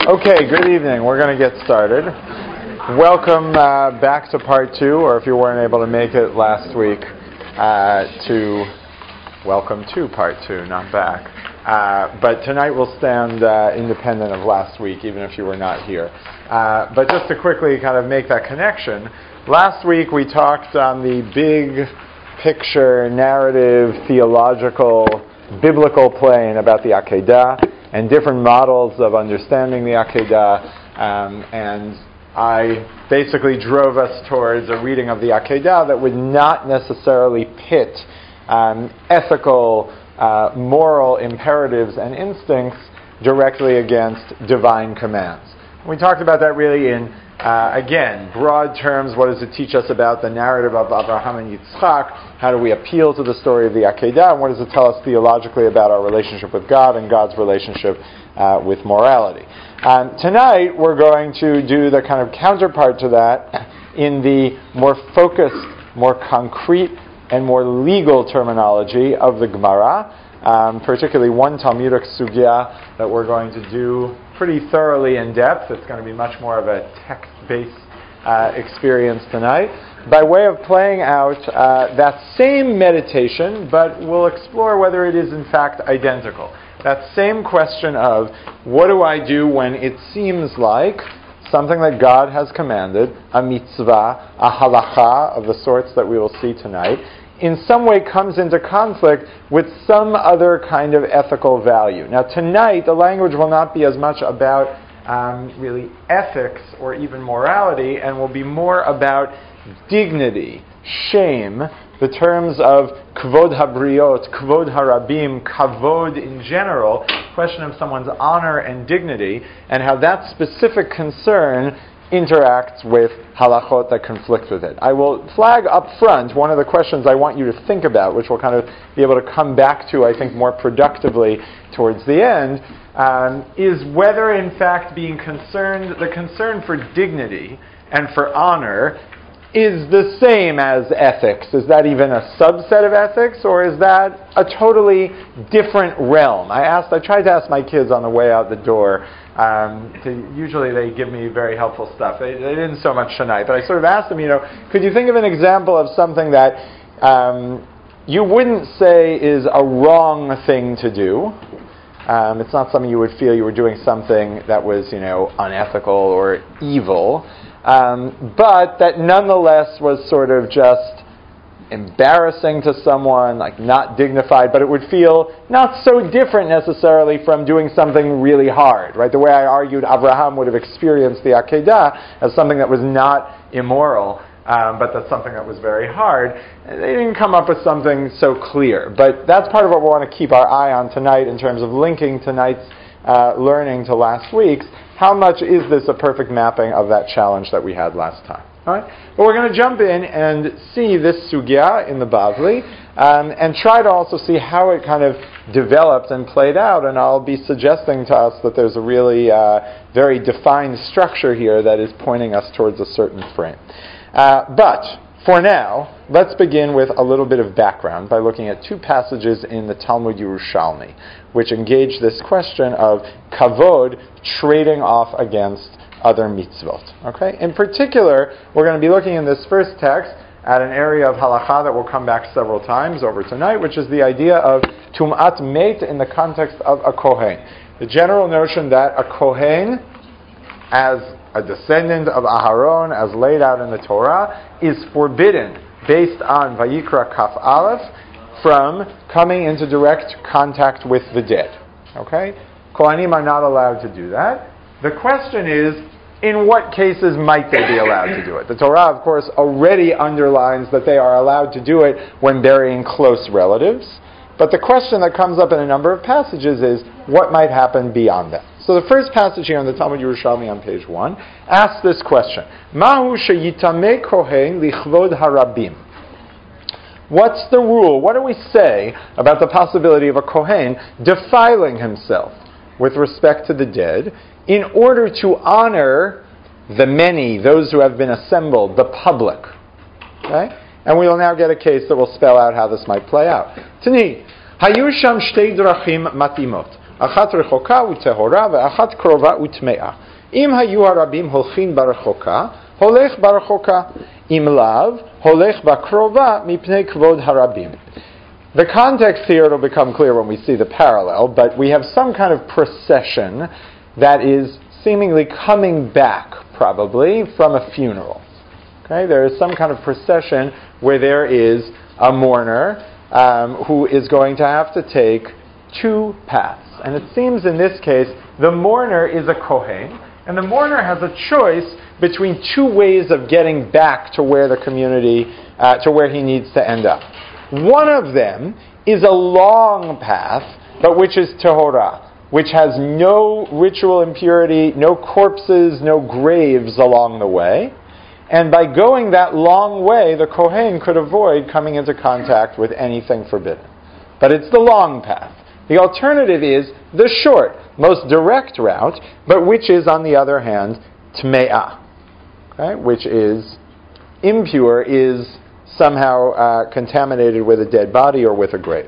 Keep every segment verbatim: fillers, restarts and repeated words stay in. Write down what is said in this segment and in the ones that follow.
Okay, good evening. We're going to get started. Welcome uh, back to part two, or if you weren't able to make it last week, uh, to welcome to part two, not back. Uh, but tonight will stand uh, independent of last week, even if you were not here. Uh, but just to quickly kind of make that connection, last week we talked on the big picture, narrative, theological, biblical plane about the Akedah and different models of understanding the Akedah, um, and I basically drove us towards a reading of the Akedah that would not necessarily pit um, ethical, uh, moral imperatives and instincts directly against divine commands. We talked about that really in, uh, again, broad terms. What does it teach us about the narrative of Abraham and Yitzchak? How do we appeal to the story of the Akedah? And what does it tell us theologically about our relationship with God and God's relationship uh, with morality? Um, tonight, we're going to do the kind of counterpart to that in the more focused, more concrete, and more legal terminology of the Gemara, um, particularly one Talmudic sugya that we're going to do pretty thoroughly in depth. It's going to be much more of a text-based uh, experience tonight. By way of playing out uh, that same meditation, but we'll explore whether it is in fact identical. That same question of, what do I do when it seems like something that God has commanded, a mitzvah, a halacha of the sorts that we will see tonight, in some way comes into conflict with some other kind of ethical value. Now tonight, the language will not be as much about um, really ethics or even morality, and will be more about dignity, shame, the terms of kvod habriot, kvod harabim, kavod in general, question of someone's honor and dignity, and how that specific concern interacts with halachot that conflict with it. I will flag up front one of the questions I want you to think about, which we'll kind of be able to come back to, I think, more productively towards the end, um, is whether, in fact, being concerned, the concern for dignity and for honor is the same as ethics. Is that even a subset of ethics, or is that a totally different realm? I asked, I tried to ask my kids on the way out the door. Um, to, usually they give me very helpful stuff. They, they didn't so much tonight, but I sort of asked them, you know, could you think of an example of something that um, you wouldn't say is a wrong thing to do? Um, it's not something you would feel you were doing something that was, you know, unethical or evil. Um, but that nonetheless was sort of just embarrassing to someone, like not dignified, but it would feel not so different necessarily from doing something really hard, right? The way I argued Abraham would have experienced the Akedah as something that was not immoral, um, but that's something that was very hard. They didn't come up with something so clear, but that's part of what we want to keep our eye on tonight in terms of linking tonight's uh, learning to last week's. How much is this a perfect mapping of that challenge that we had last time? All right? But we're going to jump in and see this sugya in the Bavli, um, and try to also see how it kind of developed and played out. And I'll be suggesting to us that there's a really uh, very defined structure here that is pointing us towards a certain frame. Uh, but for now, let's begin with a little bit of background by looking at two passages in the Talmud Yerushalmi, which engage this question of kavod trading off against other mitzvot. Okay? In particular, we're going to be looking in this first text at an area of halacha that will come back several times over tonight, which is the idea of tum'at meit in the context of a kohen. The general notion that a kohen, as a descendant of Aharon, as laid out in the Torah, is forbidden, based on Vayikra Kaf Aleph, from coming into direct contact with the dead. Okay? Kohanim are not allowed to do that. The question is, in what cases might they be allowed to do it? The Torah, of course, already underlines that they are allowed to do it when burying close relatives. But the question that comes up in a number of passages is, what might happen beyond that? So the first passage here in the Talmud Yerushalmi on page one asks this question: Mahu sheyitameh kohen lichvod harabim. What's the rule? What do we say about the possibility of a kohen defiling himself with respect to the dead in order to honor the many, those who have been assembled, the public? Okay? And we will now get a case that will spell out how this might play out. Tani, hayu sham shtei drachim matimot. Achat rechoka utehora ve'achat krova utmea. Im hayu harabim holchin barachoka, holech barachoka. Im lav, holech bakrova mipnei kvod harabim. The context here will become clear when we see the parallel, but we have some kind of procession that is seemingly coming back, probably, from a funeral. Okay, there is some kind of procession where there is a mourner um, who is going to have to take two paths. And it seems in this case, the mourner is a Kohen, and the mourner has a choice between two ways of getting back to where the community, uh, to where he needs to end up. One of them is a long path, but which is Tehorah, which has no ritual impurity, no corpses, no graves along the way. And by going that long way, the Kohen could avoid coming into contact with anything forbidden. But it's the long path. The alternative is the short, most direct route, but which is, on the other hand, Tme'ah, okay, which is impure, is somehow uh, contaminated with a dead body or with a grave.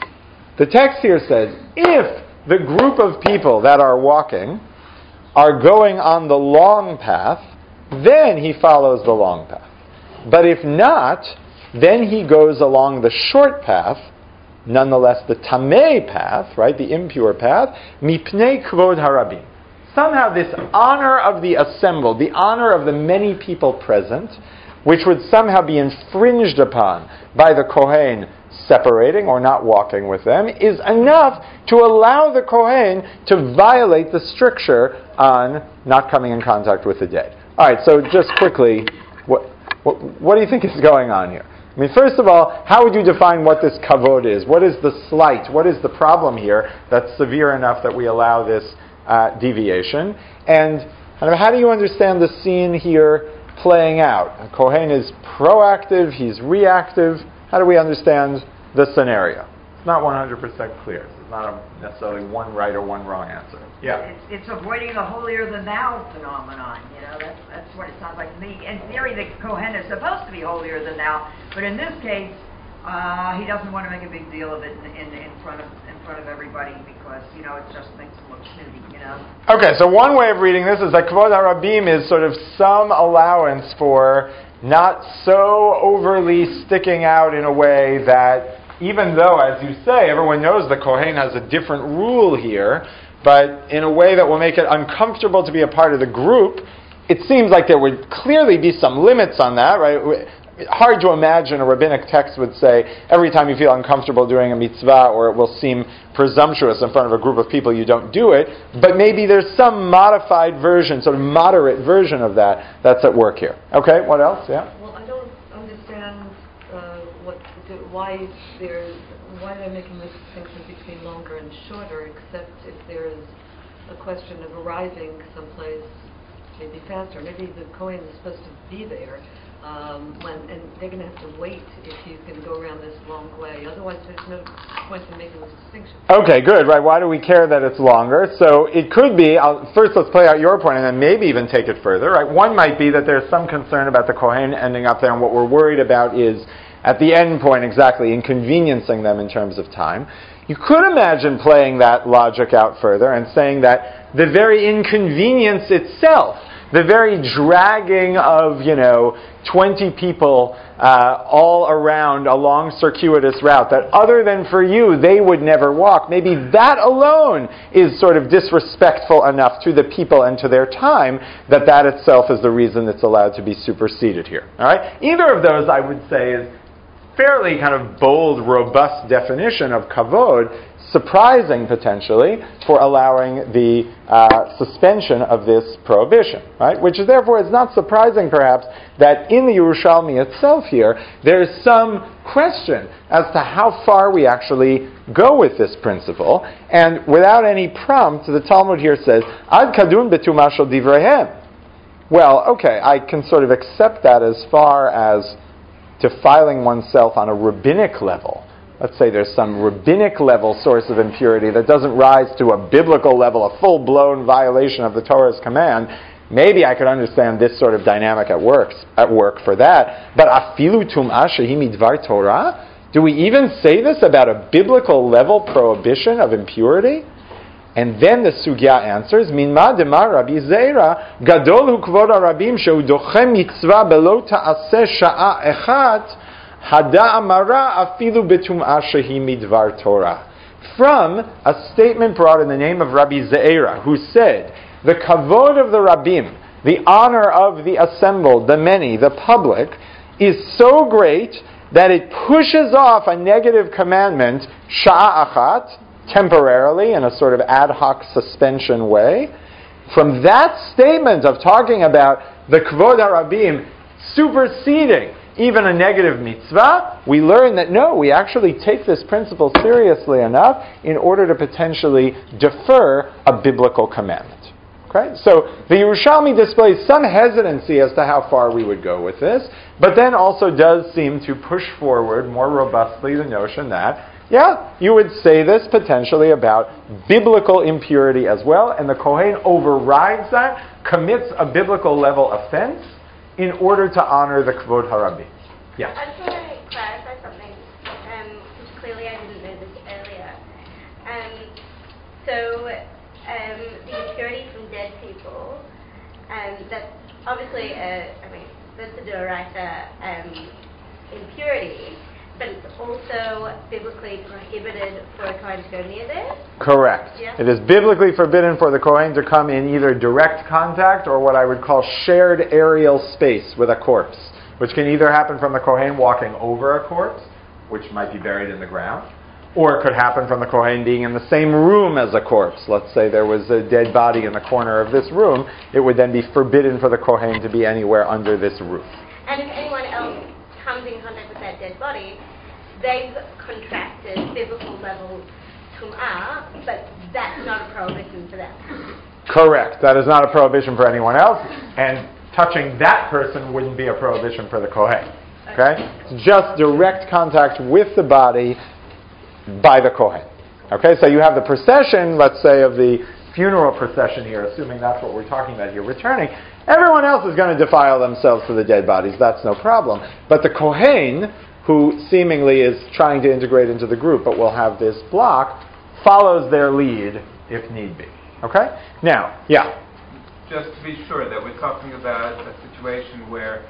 The text here says, if the group of people that are walking are going on the long path, then he follows the long path. But if not, then he goes along the short path, nonetheless the tamei path, right, the impure path, mipnei kvod harabim. Somehow this honor of the assembled, the honor of the many people present, which would somehow be infringed upon by the Kohen separating or not walking with them, is enough to allow the Kohen to violate the stricture on not coming in contact with the dead. All right, so just quickly, what, what, what do you think is going on here? I mean, first of all, how would you define what this kavod is? What is the slight? What is the problem here that's severe enough that we allow this uh, deviation? And kind of how do you understand the scene here playing out? Kohen is proactive, he's reactive. How do we understand the scenario? It's not one hundred percent clear. It's not a necessarily one right or one wrong answer. Yeah. It's, it's avoiding the holier than thou phenomenon. You know, that's that's what it sounds like to me. In theory, the Kohen is supposed to be holier than thou, but in this case, uh, he doesn't want to make a big deal of it in, in, in front of in front of everybody because you know it just makes him look snooty. You know. Okay, so one way of reading this is that Kvod HaRabim is sort of some allowance for not so overly sticking out in a way that, even though, as you say, everyone knows the Kohen has a different rule here, but in a way that will make it uncomfortable to be a part of the group, it seems like there would clearly be some limits on that, right? Hard to imagine a rabbinic text would say, every time you feel uncomfortable doing a mitzvah, or it will seem presumptuous in front of a group of people, you don't do it. But maybe there's some modified version, sort of moderate version of that that's at work here. Okay, what else? Yeah? Well, I don't understand uh, what why they're why they're making this distinction between longer and shorter, except if there's a question of arriving someplace maybe faster. Maybe the Kohen is supposed to be there. Um, when, and they're going to have to wait if you can go around this long way. Otherwise, there's no point in making this distinction. Okay, good. Right? Why do we care that it's longer? So it could be. I'll, first, let's play out your point, and then maybe even take it further. Right? One might be that there's some concern about the Kohen ending up there, and what we're worried about is at the end point exactly inconveniencing them in terms of time. You could imagine playing that logic out further and saying that the very inconvenience itself, the very dragging of, you know, twenty people uh, all around a long circuitous route that other than for you, they would never walk, maybe that alone is sort of disrespectful enough to the people and to their time that that itself is the reason it's allowed to be superseded here. All right? Either of those, I would say, is fairly kind of bold, robust definition of kavod, surprising potentially for allowing the uh, suspension of this prohibition, right? Which is therefore, it's not surprising perhaps that in the Yerushalmi itself here, there is some question as to how far we actually go with this principle. And without any prompt, the Talmud here says, Ad kadun betumah shel divrehem. Well, okay, I can sort of accept that as far as defiling oneself on a rabbinic level. Let's say there's some rabbinic level source of impurity that doesn't rise to a biblical level, a full-blown violation of the Torah's command. Maybe I could understand this sort of dynamic at work, at work for that. But afilu tum'ah shehi midvar Torah? Do we even say this about a biblical level prohibition of impurity? And then the sugya answers, Minma demar Rabbi Zeira, Gadol hu kvod harabim shehu dochem mitzvah belo ta'aseh sha'a echat, hada amara afilu betum'ah shehi midvar Torah. From a statement brought in the name of Rabbi Zeira, who said, the kavod of the rabbim, the honor of the assembled, the many, the public, is so great that it pushes off a negative commandment, sha'a achat, temporarily, in a sort of ad hoc suspension way. From that statement of talking about the kvod harabim superseding even a negative mitzvah, we learn that no, we actually take this principle seriously enough in order to potentially defer a biblical commandment. Okay? So the Yerushalmi displays some hesitancy as to how far we would go with this, but then also does seem to push forward more robustly the notion that, yeah, you would say this potentially about biblical impurity as well, and the Kohen overrides that, commits a biblical level offense in order to honor the Kvod Harabim. Yeah? I just want to clarify something, um, because clearly I didn't know this earlier. Um, so, um, the impurity from dead people, um, that's obviously, a, I mean, that's a d'oraisa um, impurity, but it's also biblically prohibited for a Kohen to go near there? Correct. Yeah. It is biblically forbidden for the Kohen to come in either direct contact or what I would call shared aerial space with a corpse, which can either happen from the Kohen walking over a corpse, which might be buried in the ground, or it could happen from the Kohen being in the same room as a corpse. Let's say there was a dead body in the corner of this room. It would then be forbidden for the Kohen to be anywhere under this roof. And if anyone else comes in contact with that dead body, they've contracted biblical level tum'ah, but that's not a prohibition for them. Correct. That is not a prohibition for anyone else, and touching that person wouldn't be a prohibition for the Kohen. Okay? It's just direct contact with the body by the Kohen. Okay, so you have the procession, let's say, of the funeral procession here, assuming that's what we're talking about here, returning. Everyone else is going to defile themselves to the dead bodies. That's no problem. But the Kohen, who seemingly is trying to integrate into the group but will have this block, follows their lead if need be. Okay? Now, yeah? Just to be sure that we're talking about a situation where,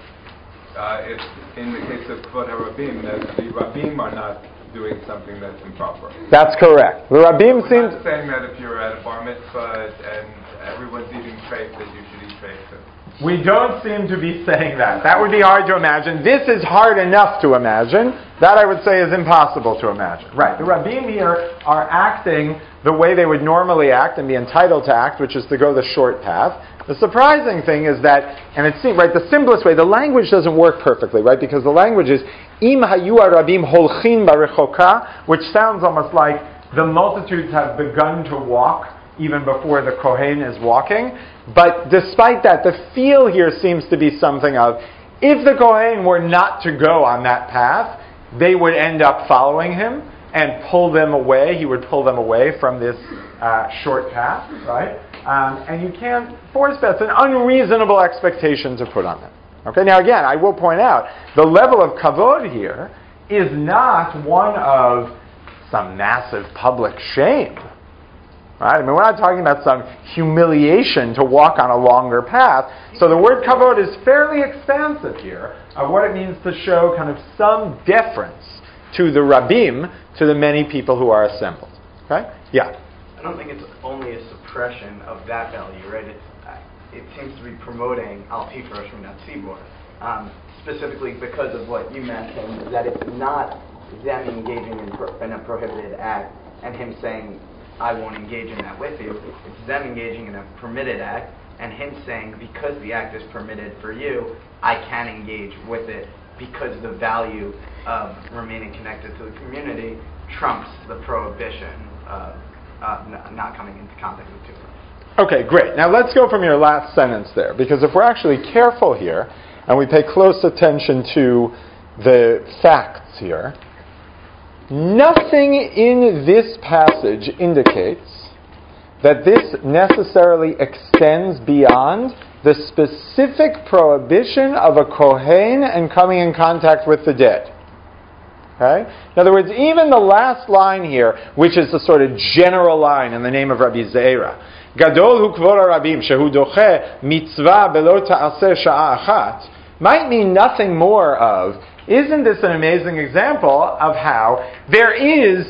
uh, if in the case of Kvod HaRabim, that the Rabim are not doing something that's improper. That's correct. The Rabim We're seems... not saying that if you're at a bar mitzvah and everyone's eating treif, that you should eat treif too. We don't seem to be saying that. That would be hard to imagine. This is hard enough to imagine. That, I would say, is impossible to imagine. Right. The Rabim here are acting the way they would normally act and be entitled to act, which is to go the short path. The surprising thing is that, and it seems, right, the simplest way, the language doesn't work perfectly, right, because the language is, Im hayu arabim holchin barechoka, which sounds almost like the multitudes have begun to walk even before the Kohen is walking. But despite that, the feel here seems to be something of, if the Kohen were not to go on that path, they would end up following him and pull them away. He would pull them away from this uh, short path, right? Um, and you can't force that's an unreasonable expectation to put on them. Okay. Now again, I will point out the level of kavod here is not one of some massive public shame. Right? I mean, we're not talking about some humiliation to walk on a longer path. So the word kavod is fairly expansive here of what it means to show kind of some deference to the Rabim, to the many people who are assembled. Okay? Yeah? I don't think it's only a suppression of that value, right? It's, it seems to be promoting Al Tifrosh Min HaTzibur, um, specifically because of what you mentioned, that it's not them engaging in, pro- in a prohibited act and him saying, I won't engage in that with you. It's them engaging in a permitted act and him saying, because the act is permitted for you, I can engage with it because the value of remaining connected to the community trumps the prohibition of uh, n- not coming into contact with people. Okay, great. Now let's go from your last sentence there, because if we're actually careful here and we pay close attention to the facts here, nothing in this passage indicates that this necessarily extends beyond the specific prohibition of a Kohen and coming in contact with the dead. Okay? In other words, even the last line here, which is a sort of general line in the name of Rabbi Zeira, Gadol hu kvod harabim shehu doche mitzvah belo ta'aseh sha'a achat, might mean nothing more of, isn't this an amazing example of how there is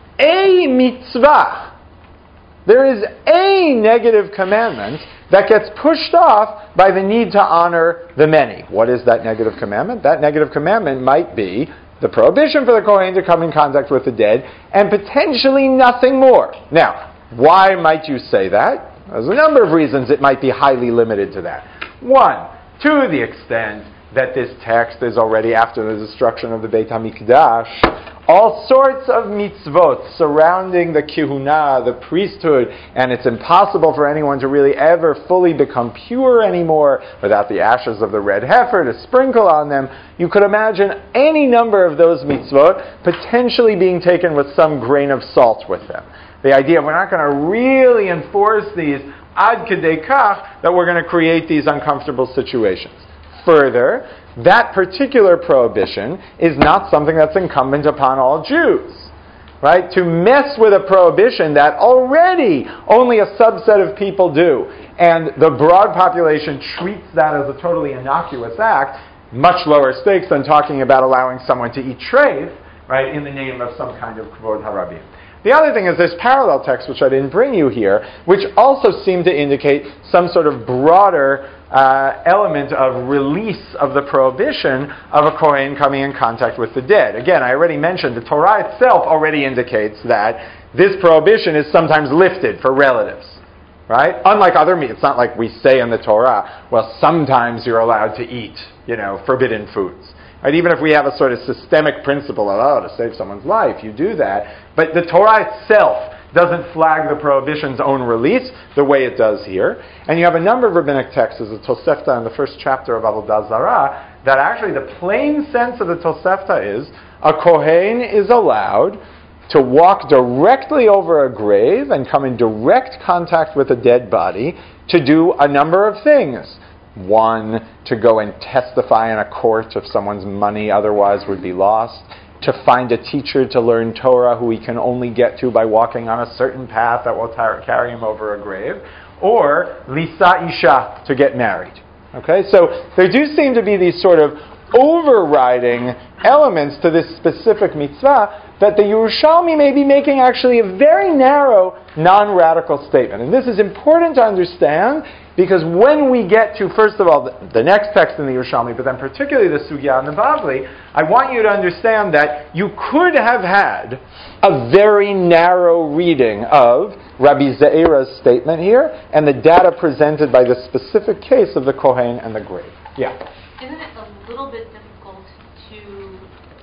a mitzvah, there is a negative commandment that gets pushed off by the need to honor the many. What is that negative commandment? That negative commandment might be the prohibition for the Kohen to come in contact with the dead, and potentially nothing more. Now, why might you say that? There's a number of reasons it might be highly limited to that. One, to the extent that this text is already after the destruction of the Beit HaMikdash, all sorts of mitzvot surrounding the kihuna, the priesthood, and it's impossible for anyone to really ever fully become pure anymore without the ashes of the red heifer to sprinkle on them. You could imagine any number of those mitzvot potentially being taken with some grain of salt with them. The idea, we're not going to really enforce these ad kedei kach, that we're going to create these uncomfortable situations. Further, that particular prohibition is not something that's incumbent upon all Jews. Right? To mess with a prohibition that already only a subset of people do, and the broad population treats that as a totally innocuous act, much lower stakes than talking about allowing someone to eat treif, right, in the name of some kind of kvod harabim. The other thing is this parallel text, which I didn't bring you here, which also seemed to indicate some sort of broader uh, element of release of the prohibition of a Kohen coming in contact with the dead. Again, I already mentioned the Torah itself already indicates that this prohibition is sometimes lifted for relatives. Right? Unlike other meat, it's not like we say in the Torah, well, sometimes you're allowed to eat, you know, forbidden foods. Right? Even if we have a sort of systemic principle of, oh, to save someone's life, you do that. But the Torah itself doesn't flag the prohibition's own release the way it does here. And you have a number of rabbinic texts, the Tosefta in the first chapter of Avodah Zarah, that actually the plain sense of the Tosefta is a Kohen is allowed to walk directly over a grave and come in direct contact with a dead body to do a number of things. One, to go and testify in a court if someone's money otherwise would be lost. To find a teacher to learn Torah who he can only get to by walking on a certain path that will tar- carry him over a grave. Or, Lisa Isha, to get married. Okay, so there do seem to be these sort of overriding elements to this specific mitzvah that the Yerushalmi may be making actually a very narrow, non-radical statement. And this is important to understand because when we get to, first of all, the, the next text in the Yerushalmi, but then particularly the Sugya and the Bavli, I want you to understand that you could have had a very narrow reading of Rabbi Ze'era's statement here and the data presented by the specific case of the Kohen and the grave. Yeah? Isn't it a little bit difficult to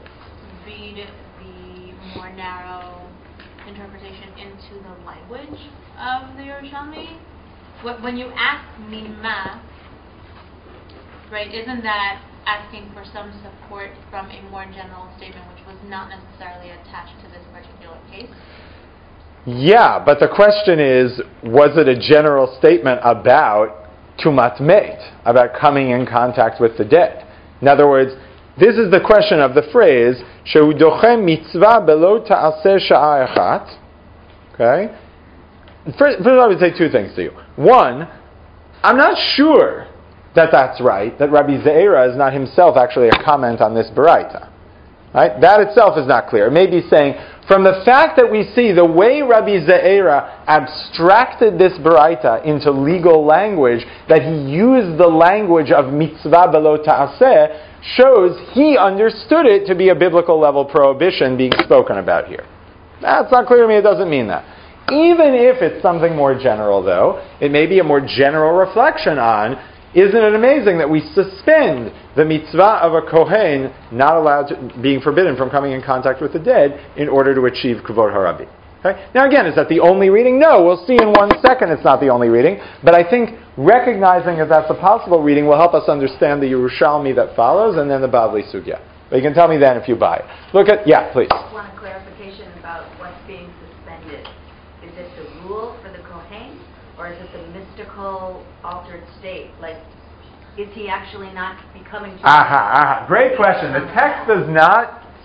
read the more narrow interpretation into the language of the Yerushalmi? When you ask mima, right, isn't that asking for some support from a more general statement which was not necessarily attached to this particular case? Yeah, but the question is, was it a general statement about tumat met, about coming in contact with the dead? In other words, this is the question of the phrase, shehu dochem mitzvah belo ta'aseh sha'a echat. Okay? First, first I would say two things to you. One, I'm not sure that that's right, that Rabbi Ze'era is not himself actually a comment on this Baraita. Right? That itself is not clear. It may be saying, from the fact that we see the way Rabbi Ze'era abstracted this Baraita into legal language, that he used the language of mitzvah belo ta'aseh, shows he understood it to be a biblical level prohibition being spoken about here. That's not clear to me, it doesn't mean that. Even if it's something more general, though, it may be a more general reflection on, isn't it amazing that we suspend the mitzvah of a Kohen not allowed to, being forbidden from coming in contact with the dead in order to achieve Kvod Harabim? Okay? Now again, is that the only reading? No, we'll see in one second it's not the only reading, but I think recognizing that that's a possible reading will help us understand the Yerushalmi that follows and then the Bavli Sugya. But you can tell me then if you buy it. Look at, yeah, please. I want a clarification about what's being suspended. Is it the rule for the Kohen, or is it the mystical altered state? Like, is he actually not becoming... Aha, aha. Great question. The text does not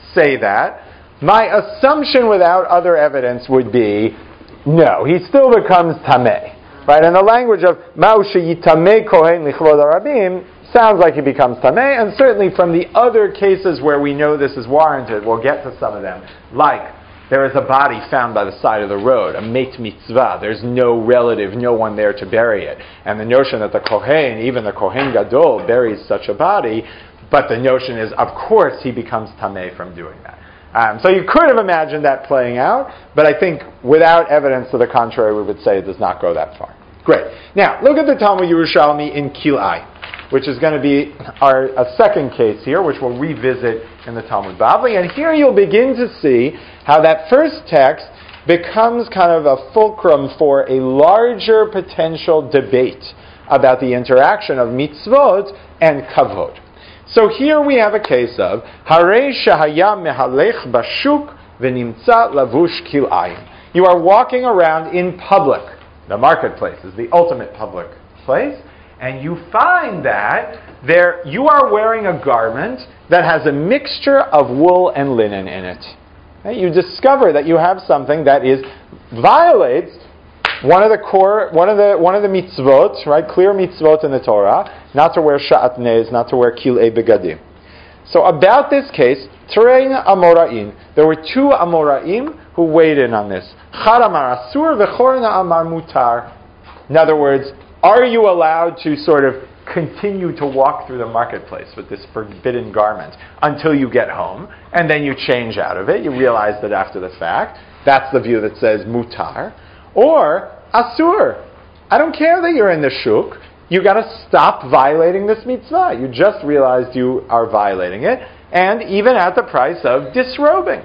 say that. My assumption without other evidence would be, no, he still becomes tameh. Right? And the language of Ma'u sheyitameh kohen lichvod harabim sounds like he becomes tameh, and certainly from the other cases where we know this is warranted, we'll get to some of them, like there is a body found by the side of the road, a meit mitzvah. There's no relative, no one there to bury it. And the notion that the kohen, even the kohen gadol, buries such a body, but the notion is, of course, he becomes tameh from doing that. Um, so you could have imagined that playing out, but I think without evidence to the contrary, we would say it does not go that far. Great. Now, look at the Talmud Yerushalmi in Kil'ai, which is going to be our a second case here, which we'll revisit in the Talmud Bavli. And here you'll begin to see how that first text becomes kind of a fulcrum for a larger potential debate about the interaction of mitzvot and kavod. So here we have a case of Harei shahaya mehalech bashuk v'nimtza lavush kil'ayim. You are walking around in public. The marketplace is the ultimate public place, and you find that there you are wearing a garment that has a mixture of wool and linen in it. Right? You discover that you have something that is violates one of the core, one of the one of the mitzvot, right? Clear mitzvot in the Torah, not to wear sha'atnez, not to wear kil'ei begadim. So about this case, Terein Amoraim. There were two Amoraim who weighed in on this. Chad amar asur v'chorna amar mutar. In other words, are you allowed to sort of continue to walk through the marketplace with this forbidden garment until you get home, and then you change out of it? You realize that after the fact. That's the view that says mutar. Or asur. I don't care that you're in the shuk. You got to stop violating this mitzvah. You just realized you are violating it, and even at the price of disrobing.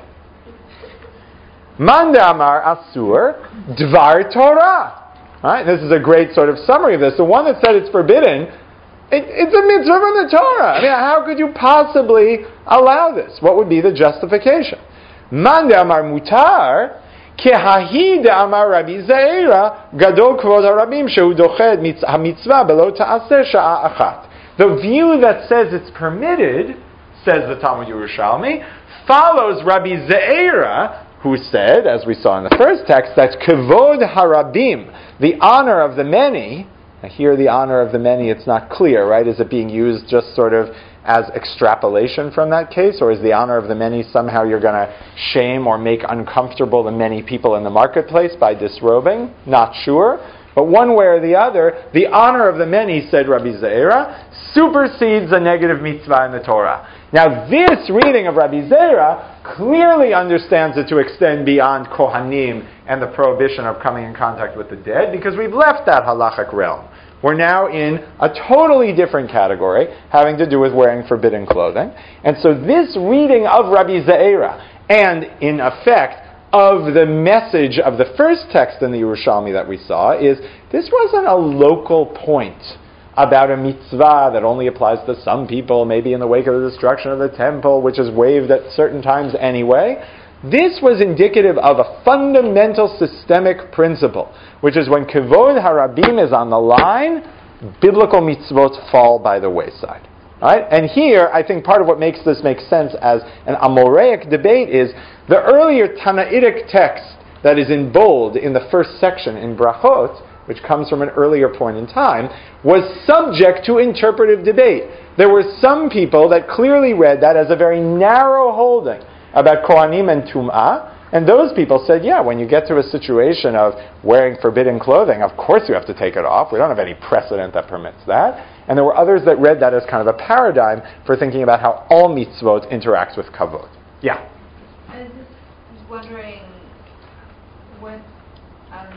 Manda amar asur dvar Torah. Right? This is a great sort of summary of this. The one that said it's forbidden, it, it's a mitzvah from the Torah. I mean, how could you possibly allow this? What would be the justification? Manda amar mutar. Kehahi de amar Rabbi Zeira gadol kvod harabim shehu doched mitzvah below ta'aseh sha'a achat. The view that says it's permitted, says the Talmud Yerushalmi, follows Rabbi Zeira, who said, as we saw in the first text, that kvod harabim, the honor of the many. Now here, the honor of the many, it's not clear, right? Is it being used just sort of as extrapolation from that case, or is the honor of the many somehow you're going to shame or make uncomfortable the many people in the marketplace by disrobing? Not sure. But one way or the other, the honor of the many, said Rabbi Zeira, supersedes a negative mitzvah in the Torah. Now this reading of Rabbi Zeira clearly understands it to extend beyond Kohanim and the prohibition of coming in contact with the dead, because we've left that halachic realm. We're now in a totally different category, having to do with wearing forbidden clothing. And so this reading of Rabbi Zeira, and in effect of the message of the first text in the Yerushalmi that we saw, is this wasn't a local point about a mitzvah that only applies to some people, maybe in the wake of the destruction of the temple, which is waived at certain times anyway. This was indicative of a fundamental systemic principle, which is when kavod harabim is on the line, biblical mitzvot fall by the wayside. Right? And here, I think part of what makes this make sense as an Amoraic debate is the earlier Tanaitic text that is in bold in the first section in Brachot, which comes from an earlier point in time, was subject to interpretive debate. There were some people that clearly read that as a very narrow holding about Kohanim and Tum'ah, and those people said, yeah, when you get to a situation of wearing forbidden clothing, of course you have to take it off. We don't have any precedent that permits that. And there were others that read that as kind of a paradigm for thinking about how all mitzvot interacts with kavod. Yeah? I was just wondering what, um,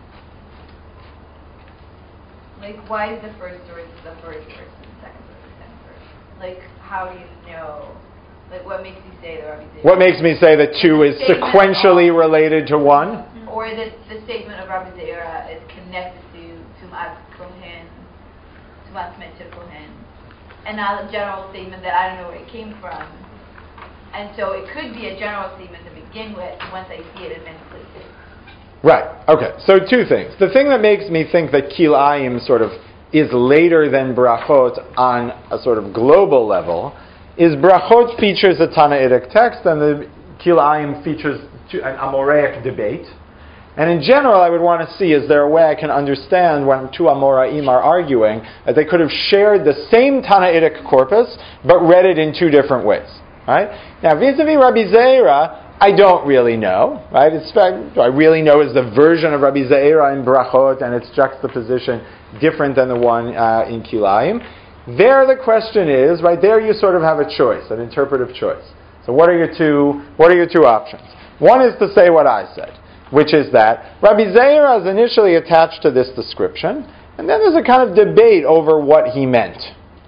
like, why is the first verse the first verse and the second verse the second verse? Like, how do you know? Like, what makes you say that Rabbi Zeira? What makes me say that two is sequentially related to one? Or that the statement of Rabbi Zeira is connected to Tumas Kohen, Tumas Mitzvah Kohen, and not a general statement that I don't know where it came from. And so it could be a general statement to begin with, once I see it in many places. Right. Okay. So two things. The thing that makes me think that Kil'ayim sort of is later than Brachot on a sort of global level is Brachot features a Tanaitic text and the Kilayim features an Amoreic debate. And in general, I would want to see, is there a way I can understand when two Amoraim are arguing that they could have shared the same Tanaitic corpus, but read it in two different ways, right? Now, vis-a-vis Rabbi Zeira, I don't really know, right? It's, I really know is the version of Rabbi Zeira in Brachot and its juxtaposition different than the one uh, in Kilayim. There the question is, right there you sort of have a choice, an interpretive choice. So what are your two, what are your two options? One is to say what I said, which is that Rabbi Zeira is initially attached to this description, and then there's a kind of debate over what he meant.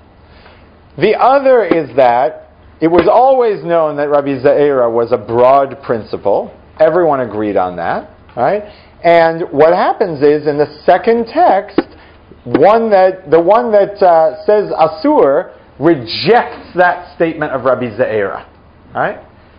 The other is that it was always known that Rabbi Zeira was a broad principle. Everyone agreed on that, right? And what happens is, in the second text, one that the one that uh, says Asur rejects that statement of Rabbi Zeira, right?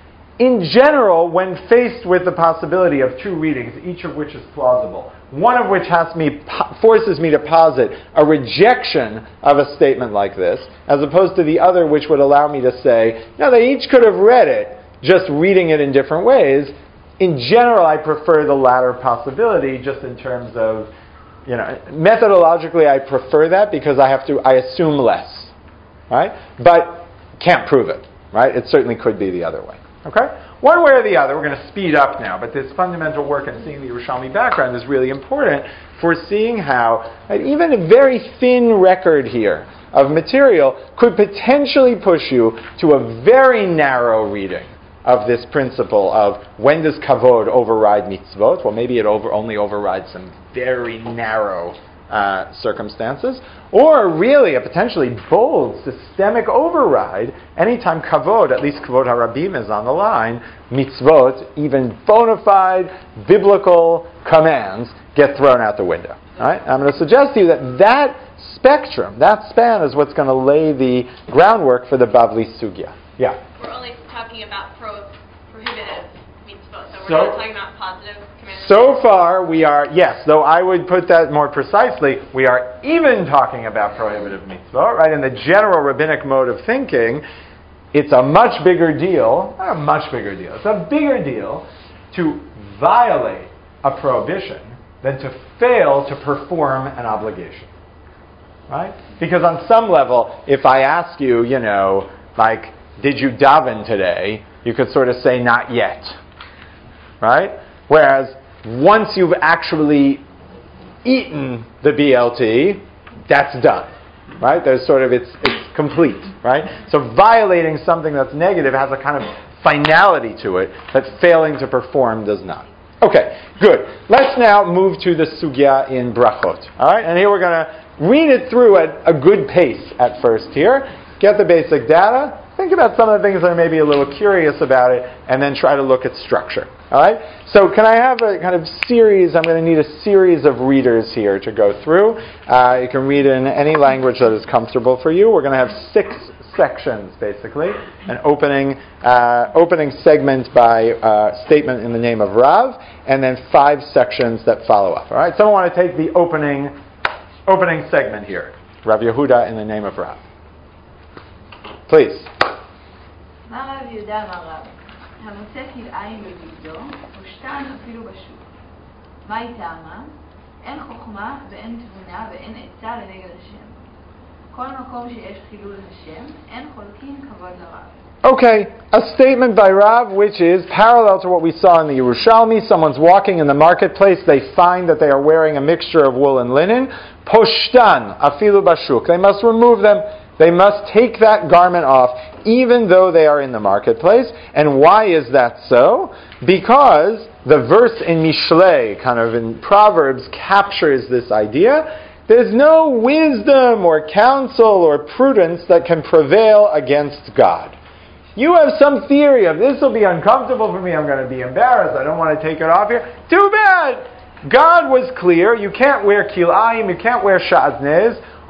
In general, when faced with the possibility of two readings, each of which is plausible, one of which has me forces me to posit a rejection of a statement like this, as opposed to the other which would allow me to say, no, they each could have read it, just reading it in different ways. In general, I prefer the latter possibility, just in terms of, you know, methodologically I prefer that because I have to, I assume less, right? But can't prove it, right? It certainly could be the other way. Okay? One way or the other, we're going to speed up now, but this fundamental work in seeing the Yerushalmi background is really important for seeing how uh, even a very thin record here of material could potentially push you to a very narrow reading of this principle of when does kavod override mitzvot? Well, maybe it over, only overrides some very narrow uh, circumstances, or really a potentially bold systemic override anytime kavod, at least kavod harabim, is on the line. Mitzvot, even bona fide biblical commands, get thrown out the window. All right? I'm going to suggest to you that that spectrum, that span, is what's going to lay the groundwork for the Bavli Sugya. Yeah? We're only talking about pro- prohibitive mitzvot, so we're So, not talking about positive commands. So far, we are, yes, though I would put that more precisely, we are even talking about prohibitive mitzvot, right? In the general rabbinic mode of thinking, it's a much bigger deal, not a much bigger deal, it's a bigger deal to violate a prohibition than to fail to perform an obligation, right? Because on some level, if I ask you, you know, like, did you daven today? You could sort of say, not yet, right? Whereas once you've actually eaten the B L T, that's done, right? There's sort of, it's it's complete, right? So violating something that's negative has a kind of finality to it that failing to perform does not. Okay, good. Let's now move to the sugya in brachot. All right, and here we're going to read it through at a good pace at first here, get the basic data, think about some of the things that are maybe a little curious about it, and then try to look at structure. All right? So can I have a kind of series? I'm going to need a series of readers here to go through. Uh, you can read in any language that is comfortable for you. We're going to have six sections, basically. An opening uh, opening segment by uh, statement in the name of Rav, and then five sections that follow up. All right? Someone want to take the opening opening segment here. Rav Yehuda in the name of Rav. Please. מה רב יהודה אמר רב? המוצא כלאיים בבגדו, ושתן אפילו בשוק. מה היא טעמה? אין חוכמה ואין תבונה ואין עצה לנגד השם. כל מקום שיש חילול השם, אין חולקים כבוד לרב. Okay, a statement by Rav which is parallel to what we saw in the Yerushalmi. Someone's walking in the marketplace, they find that they are wearing a mixture of wool and linen. Poshtan, afilu bashuk. They must remove them. They must take that garment off, even though they are in the marketplace. And why is that so? Because the verse in Mishlei, kind of in Proverbs, captures this idea. There's no wisdom or counsel or prudence that can prevail against God. You have some theory of this will be uncomfortable for me, I'm going to be embarrassed, I don't want to take it off here. Too bad! God was clear, you can't wear kilayim, you can't wear shaznez.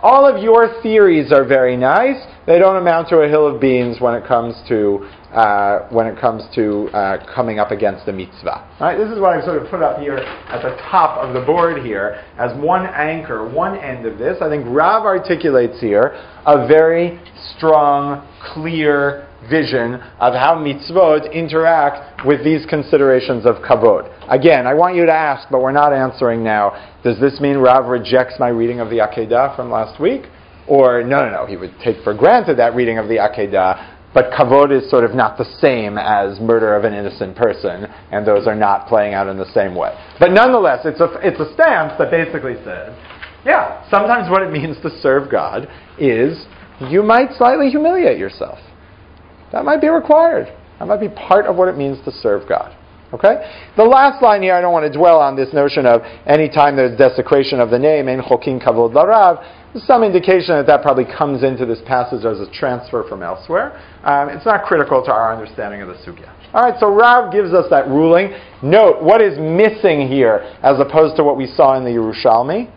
all of your theories are very nice. They don't amount to a hill of beans when it comes to uh, when it comes to uh, coming up against the mitzvah. All right, this is what I've sort of put up here at the top of the board here as one anchor, one end of this. I think Rav articulates here a very strong, clear vision of how mitzvot interact with these considerations of kavod. Again, I want you to ask, but we're not answering now, does this mean Rav rejects my reading of the Akedah from last week? Or, no, no, no, he would take for granted that reading of the Akedah, but kavod is sort of not the same as murder of an innocent person, and those are not playing out in the same way. But nonetheless, it's a, it's a stance that basically says, yeah, sometimes what it means to serve God is you might slightly humiliate yourself. That might be required. That might be part of what it means to serve God. Okay? The last line here, I don't want to dwell on this notion of any time there's desecration of the name, ein chokin kavod larav. There's some indication that that probably comes into this passage as a transfer from elsewhere. Um, it's not critical to our understanding of the sugya. All right, so Rav gives us that ruling. Note, what is missing here as opposed to what we saw in the Yerushalmi?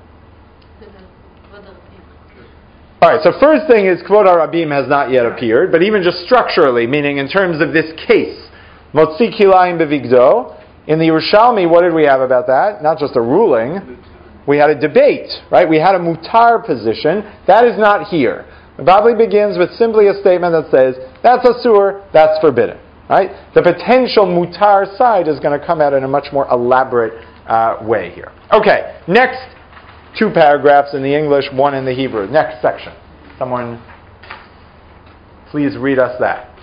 All right, so first thing is Kvod HaRabim has not yet appeared, but even just structurally, meaning in terms of this case, Motzi Kilayim Bevigdo, in the Yerushalmi, what did we have about that? Not just a ruling, we had a debate, right? We had a mutar position. That is not here. The Bavli begins with simply a statement that says, that's asur, that's forbidden, right? The potential mutar side is going to come out in a much more elaborate uh, way here. Okay, next. Two paragraphs in the English, one in the Hebrew. Next section. Someone, please read us that.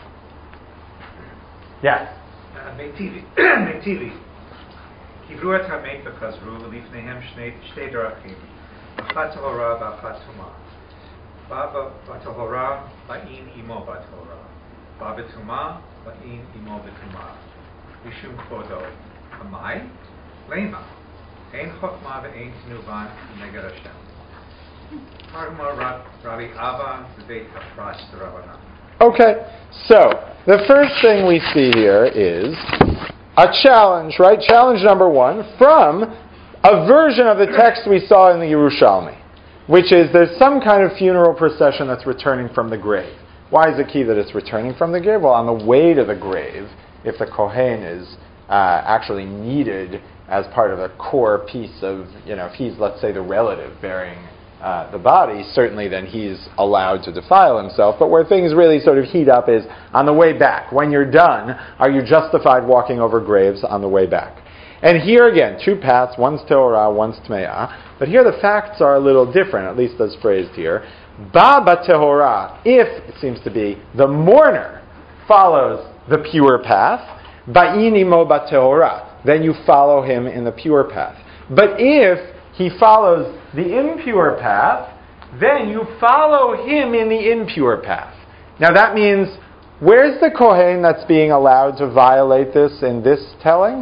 Yes. Meitivi. Meitivi. Kivru et hamet v'chazru v'lifnehem shnei derachim. Achat tahora v'achat tumah. Ba b'tahora ba'in imo b'tahora. Ba b'tumah ba'in imo b'tumah. Mishum kvodo. Amai? Lema. Ein chokma ve'ein tinuban neged Hashem. Parma Rabbi Ava zebeit hafras d'Rabbanan. Okay, so the first thing we see here is a challenge, right? Challenge number one from a version of the text we saw in the Yerushalmi, which is there's some kind of funeral procession that's returning from the grave. Why is it key that it's returning from the grave? Well, on the way to the grave, if the Kohen is uh, actually needed as part of a core piece of, you know, if he's, let's say, the relative bearing uh, the body, certainly then he's allowed to defile himself. But where things really sort of heat up is on the way back. When you're done, are you justified walking over graves on the way back? And here again, two paths, one's Teorah, one's Tmeah. But here the facts are a little different, at least as phrased here. Ba B'Tehorah, if, it seems to be, the mourner follows the pure path, Ba'in imo B'Tehorah, then you follow him in the pure path. But if he follows the impure path, then you follow him in the impure path. Now that means, where's the Kohen that's being allowed to violate this in this telling?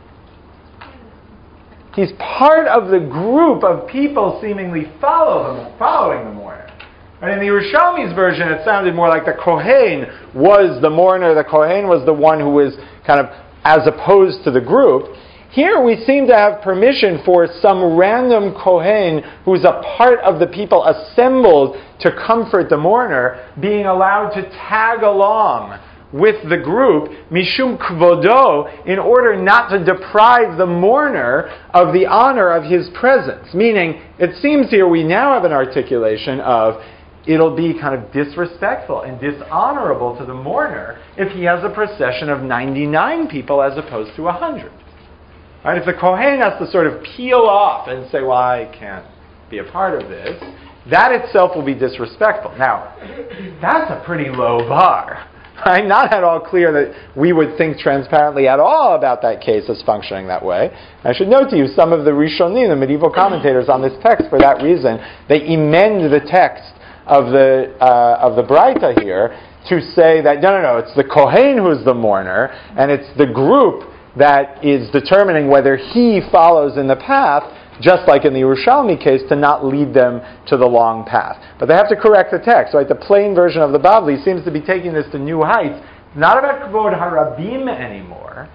He's part of the group of people seemingly follow the, following the mourner. And in the Yerushalmi's version, it sounded more like the Kohen was the mourner. The Kohen was the one who was kind of as opposed to the group. Here we seem to have permission for some random Kohen who's a part of the people assembled to comfort the mourner being allowed to tag along with the group, mishum kvodo, in order not to deprive the mourner of the honor of his presence. Meaning, it seems here we now have an articulation of it'll be kind of disrespectful and dishonorable to the mourner if he has a procession of ninety-nine people as opposed to one hundred. Right? If the Kohen has to sort of peel off and say, well, I can't be a part of this, that itself will be disrespectful. Now, that's a pretty low bar. Right? Not at all clear that we would think transparently at all about that case as functioning that way. I should note to you, some of the Rishonim, the medieval commentators on this text, for that reason, they emend the text of the uh, of the Braita here to say that, no, no, no, it's the Kohen who's the mourner, and it's the group that is determining whether he follows in the path, just like in the Yerushalmi case, to not lead them to the long path. But they have to correct the text, right? The plain version of the Bavli seems to be taking this to new heights. Not about Kvod HaRabim anymore,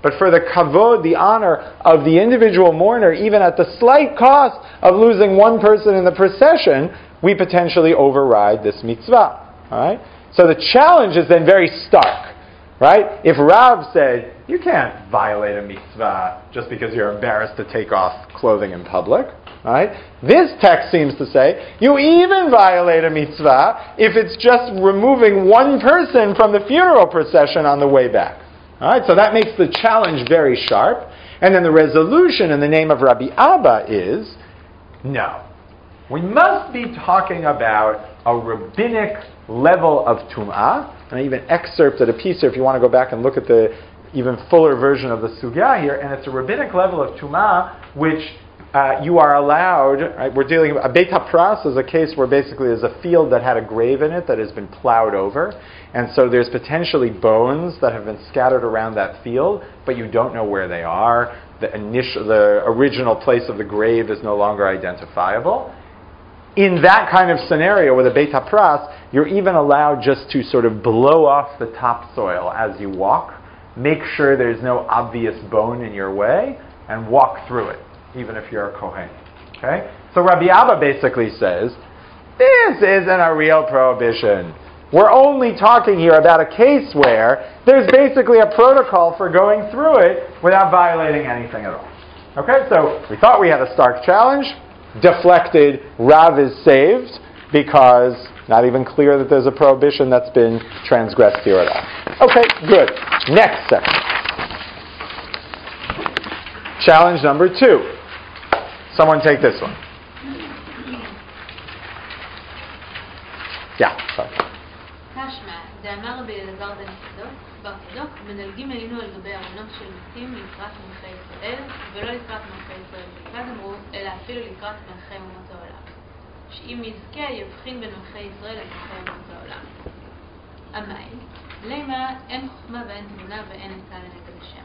but for the kavod, the honor of the individual mourner, even at the slight cost of losing one person in the procession, we potentially override this mitzvah. All right? So the challenge is then very stark. Right? If Rav said, you can't violate a mitzvah just because you're embarrassed to take off clothing in public. Right? This text seems to say, you even violate a mitzvah if it's just removing one person from the funeral procession on the way back. All right? So that makes the challenge very sharp. And then the resolution in the name of Rabbi Abba is, no. We must be talking about a rabbinic level of tum'ah. And I even excerpted a piece here if you want to go back and look at the even fuller version of the sugya here. And it's a rabbinic level of tum'ah which uh, you are allowed, right? We're dealing with, a Beit HaPras is a case where basically there's a field that had a grave in it that has been plowed over. And so there's potentially bones that have been scattered around that field, but you don't know where they are. The initial, the original place of the grave is no longer identifiable. In that kind of scenario with a Beit HaPras, you're even allowed just to sort of blow off the topsoil as you walk, make sure there's no obvious bone in your way, and walk through it, even if you're a Kohen. Okay? So Rabbi Abba basically says, this isn't a real prohibition. We're only talking here about a case where there's basically a protocol for going through it without violating anything at all. Okay, so we thought we had a stark challenge. Deflected, Rav is saved because not even clear that there's a prohibition that's been transgressed here at all. Okay, good. Next section. Challenge number two. Someone take this one. Yeah, sorry. תשמע, דאמר רבי אלעזר בן צדוק, בר צדוק, מדלגים עלינו על גבי ארונות של מתים לקראת מלכי ישראל, ולא לקראת מלכי ישראל בלבד אמרו, אלא אפילו לקראת מלכי אומות העולם. שאם יזכה יבחין בין מלכי ישראל למלכי אומות העולם. המים, למה אין חוכמה ואין תבונה ואין עצה לנגד השם.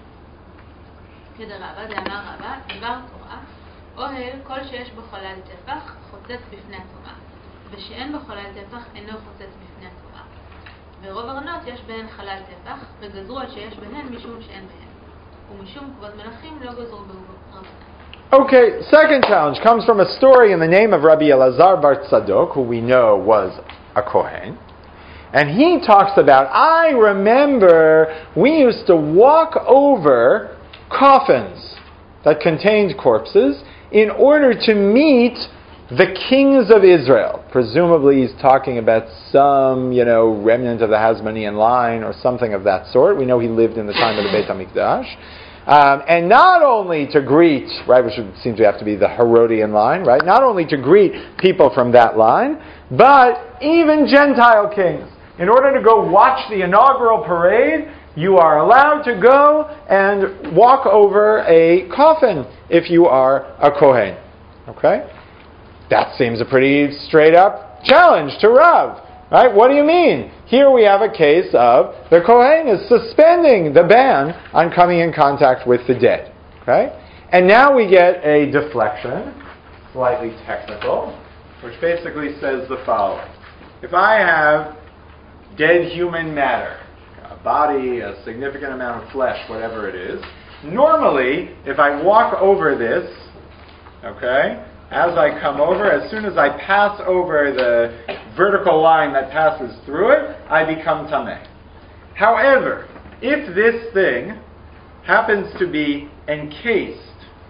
כדרבה, דאמר רבה, דבר תורה, אוהל כל שיש בו חלל טפח, חוצץ בפני התורה, ושאין בו חלל טפח אינו חוצץ בפני התורה. ברוב ארונות יש בהן חלל טפח, וגזרו על שיש בהן משום שאין בהן. ומשום כבוד מלכים לא גזרו ברובן. Okay, second challenge comes from a story in the name of Rabbi Elazar bar Tzadok, who we know was a Kohen. And he talks about, I remember we used to walk over coffins that contained corpses in order to meet the kings of Israel. Presumably he's talking about some, you know, remnant of the Hasmonean line or something of that sort. We know he lived in the time of the Beit HaMikdash. Um, and not only to greet, right, which would seem to have to be the Herodian line, right, not only to greet people from that line, but even Gentile kings. In order to go watch the inaugural parade, you are allowed to go and walk over a coffin if you are a Kohen. Okay? That seems a pretty straight up challenge to Rav. Right? What do you mean? Here we have a case of the Kohen is suspending the ban on coming in contact with the dead. Okay? And now we get a deflection, slightly technical, which basically says the following. If I have dead human matter, a body, a significant amount of flesh, whatever it is, normally, if I walk over this, okay, as I come over, as soon as I pass over the vertical line that passes through it, I become tameh. However, if this thing happens to be encased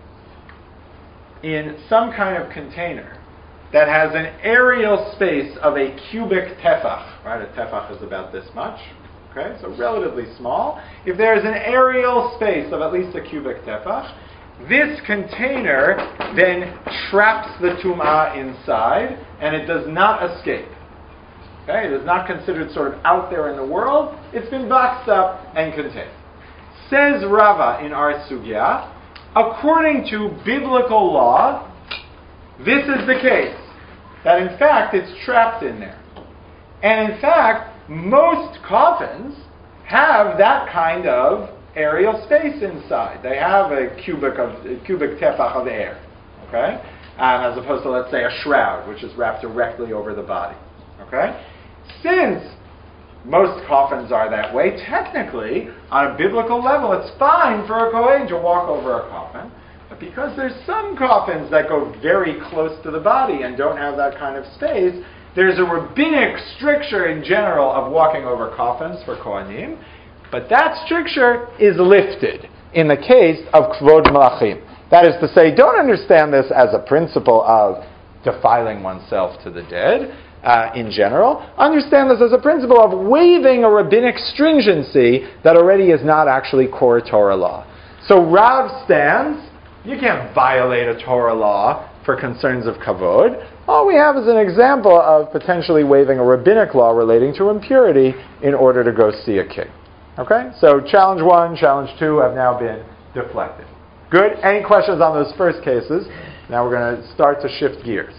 in some kind of container that has an areal space of a cubic tefach, right? A tefach is about this much, okay, so relatively small. If there is an areal space of at least a cubic tefach, this container then traps the tum'ah inside, and it does not escape. Okay, it is not considered sort of out there in the world. It's been boxed up and contained. Says Rava in our sugya, according to biblical law, this is the case. That in fact it's trapped in there. And in fact, most coffins have that kind of aerial space inside. They have a cubic of a cubic tefach of air, okay, um, as opposed to, let's say, a shroud, which is wrapped directly over the body. Okay, since most coffins are that way. Technically, on a biblical level, it's fine for a Kohen to walk over a coffin. But because there's some coffins that go very close to the body and don't have that kind of space, there's a rabbinic stricture in general of walking over coffins for Kohanim. But that stricture is lifted in the case of Kvod Malachim. That is to say, don't understand this as a principle of defiling oneself to the dead uh, in general. Understand this as a principle of waiving a rabbinic stringency that already is not actually core Torah law. So Rav stands, you can't violate a Torah law for concerns of kavod. All we have is an example of potentially waiving a rabbinic law relating to impurity in order to go see a king. Okay? So challenge one, challenge two have now been deflected. Good? Any questions on those first cases? Now we're going to start to shift gears.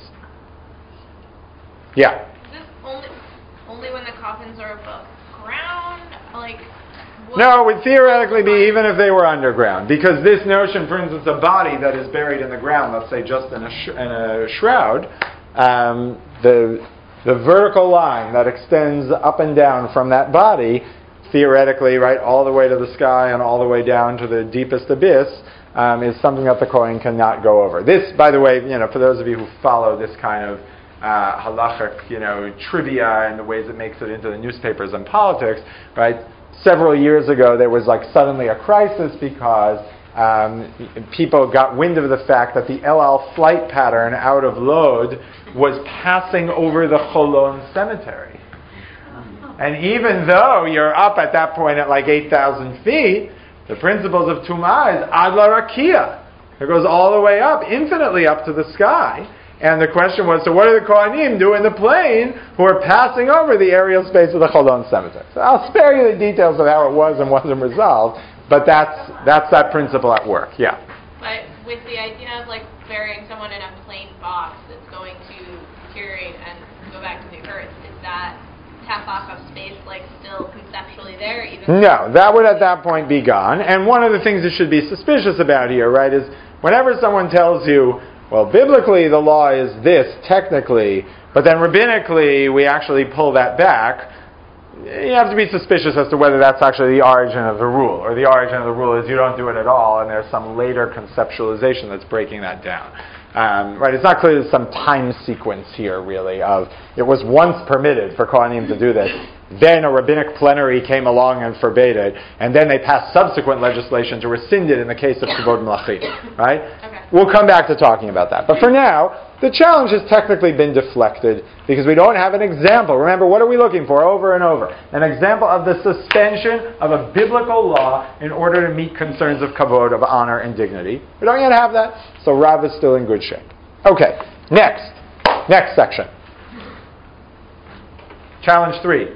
Yeah? Is this only, only when the coffins are above ground? Like, what? No, it would theoretically be even if they were underground. Because this notion, for instance, a body that is buried in the ground, let's say just in a, sh- in a shroud, um, the, the vertical line that extends up and down from that body, theoretically, right, all the way to the sky and all the way down to the deepest abyss, Um, is something that the Kohen cannot go over. This, by the way, you know, for those of you who follow this kind of uh, halachic, you know, trivia and the ways it makes it into the newspapers and politics, right? Several years ago, there was like suddenly a crisis because um, people got wind of the fact that the El Al flight pattern out of Lod was passing over the Cholon cemetery. And even though you're up at that point at like eight thousand feet, the principles of Tumah is Ad La Rakia. It goes all the way up, infinitely up to the sky. And the question was, so what do the Kohanim do in the plane who are passing over the aerial space of the Cholon cemetery? So I'll spare you the details of how it was and wasn't resolved, but that's that's that principle at work, yeah. But with the idea of like burying someone in a plain box that's going to deteriorate and go back to the earth, is that half of space like still conceptually there? Even no, that would at that point be gone. And one of the things you should be suspicious about here, right, is whenever someone tells you, well, biblically the law is this, technically, but then rabbinically we actually pull that back, you have to be suspicious as to whether that's actually the origin of the rule, or the origin of the rule is you don't do it at all, and there's some later conceptualization that's breaking that down. Um, right, it's not clear there's some time sequence here, really, of it was once permitted for Kohanim to do this, then a rabbinic plenary came along and forbade it, and then they passed subsequent legislation to rescind it in the case of Kvod Malachim, right? Okay. We'll come back to talking about that. But for now, the challenge has technically been deflected because we don't have an example. Remember, what are we looking for over and over? An example of the suspension of a biblical law in order to meet concerns of kavod, of honor and dignity. We don't yet have that, so Rav is still in good shape. Okay, next. Next section. Challenge three.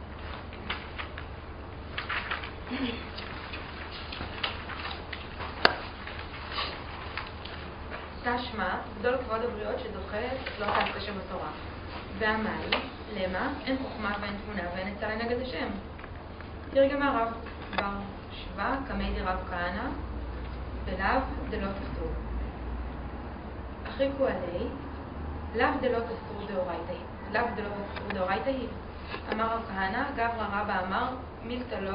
תשמע, גדול כבוד הבריות שזוכרת לא תעשה שבתורה. ועמל, למה, אין חוכמה ואין תמונה ואין עצה לנגד השם. תרגם הרב בר שווה, כמי דרב כהנא, ולאו דלא תסור. אחריקו עלי, לאו דלא תסור דאורייתא, לאו דלא תסור דאורייתא היא. אמר רב כהנא, גברא רבא אמר, מילתא לא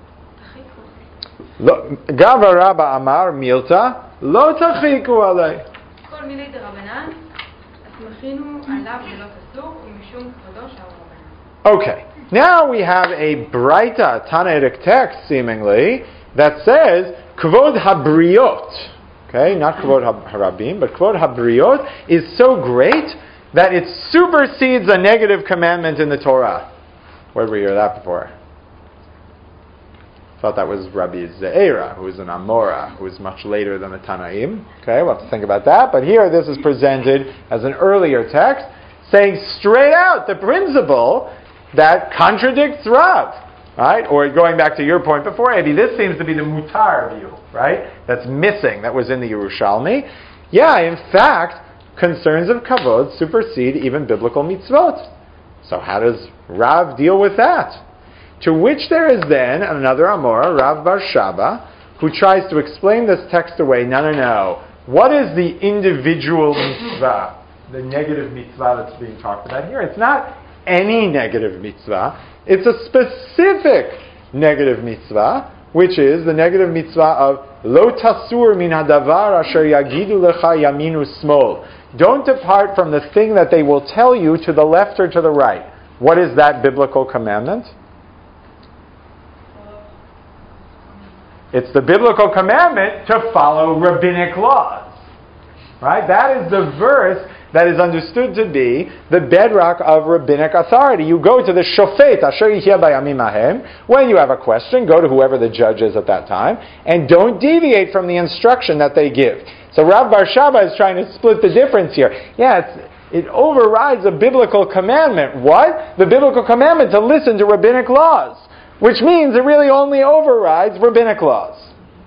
תחיקו. גברא רבא אמר, מילתא לא תחיקו עלי. כל מילי דרבנן, הסמכינו עליו דלא תסור, ומשום כבודו שער רבנן. Okay, now we have a Braita, Tanaitic text, seemingly, that says, Kvod Habriot. Okay, not Kvod Harabim, but Kvod Habriot is so great that it supersedes a negative commandment in the Torah. Where did we hear that before? Thought that was Rabbi Ze'era, who is an Amora, who is much later than the Tanaim. Okay, we'll have to think about that. But here, this is presented as an earlier text, saying straight out the principle that contradicts Rav. Right? Or going back to your point before, Abby, this seems to be the Mutar view, right? That's missing, that was in the Yerushalmi. Yeah, in fact, concerns of kavod supersede even biblical mitzvot. So how does Rav deal with that? To which there is then another Amora, Rav Bar Shaba, who tries to explain this text away. No, no, no. What is the individual mitzvah, the negative mitzvah that's being talked about here? It's not any negative mitzvah. It's a specific negative mitzvah, which is the negative mitzvah of lo tasur min hadavar asher yagidu lecha yaminu smol. Don't depart from the thing that they will tell you to the left or to the right. What is that biblical commandment? It's the biblical commandment to follow rabbinic laws. Right? That is the verse that is understood to be the bedrock of rabbinic authority. You go to the shofet, asher yihya bayamim ahem. When you have a question, go to whoever the judge is at that time, and don't deviate from the instruction that they give. So Rav Bar Shaba is trying to split the difference here. Yeah, it's, it overrides a biblical commandment. What? The biblical commandment to listen to rabbinic laws. Which means it really only overrides rabbinic laws,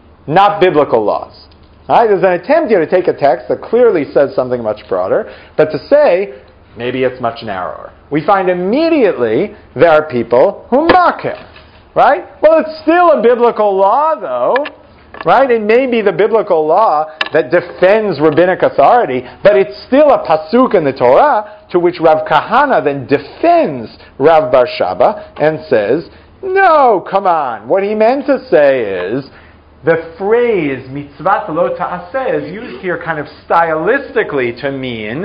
not biblical laws. All right? There's an attempt here to take a text that clearly says something much broader, but to say, maybe it's much narrower. We find immediately there are people who mock him. Right? Well, it's still a biblical law, though. Right? It may be the biblical law that defends rabbinic authority, but it's still a pasuk in the Torah to which Rav Kahana then defends Rav Bar Shaba and says, no, come on. What he meant to say is, the phrase mitzvat lo ta'aseh is used here kind of stylistically to mean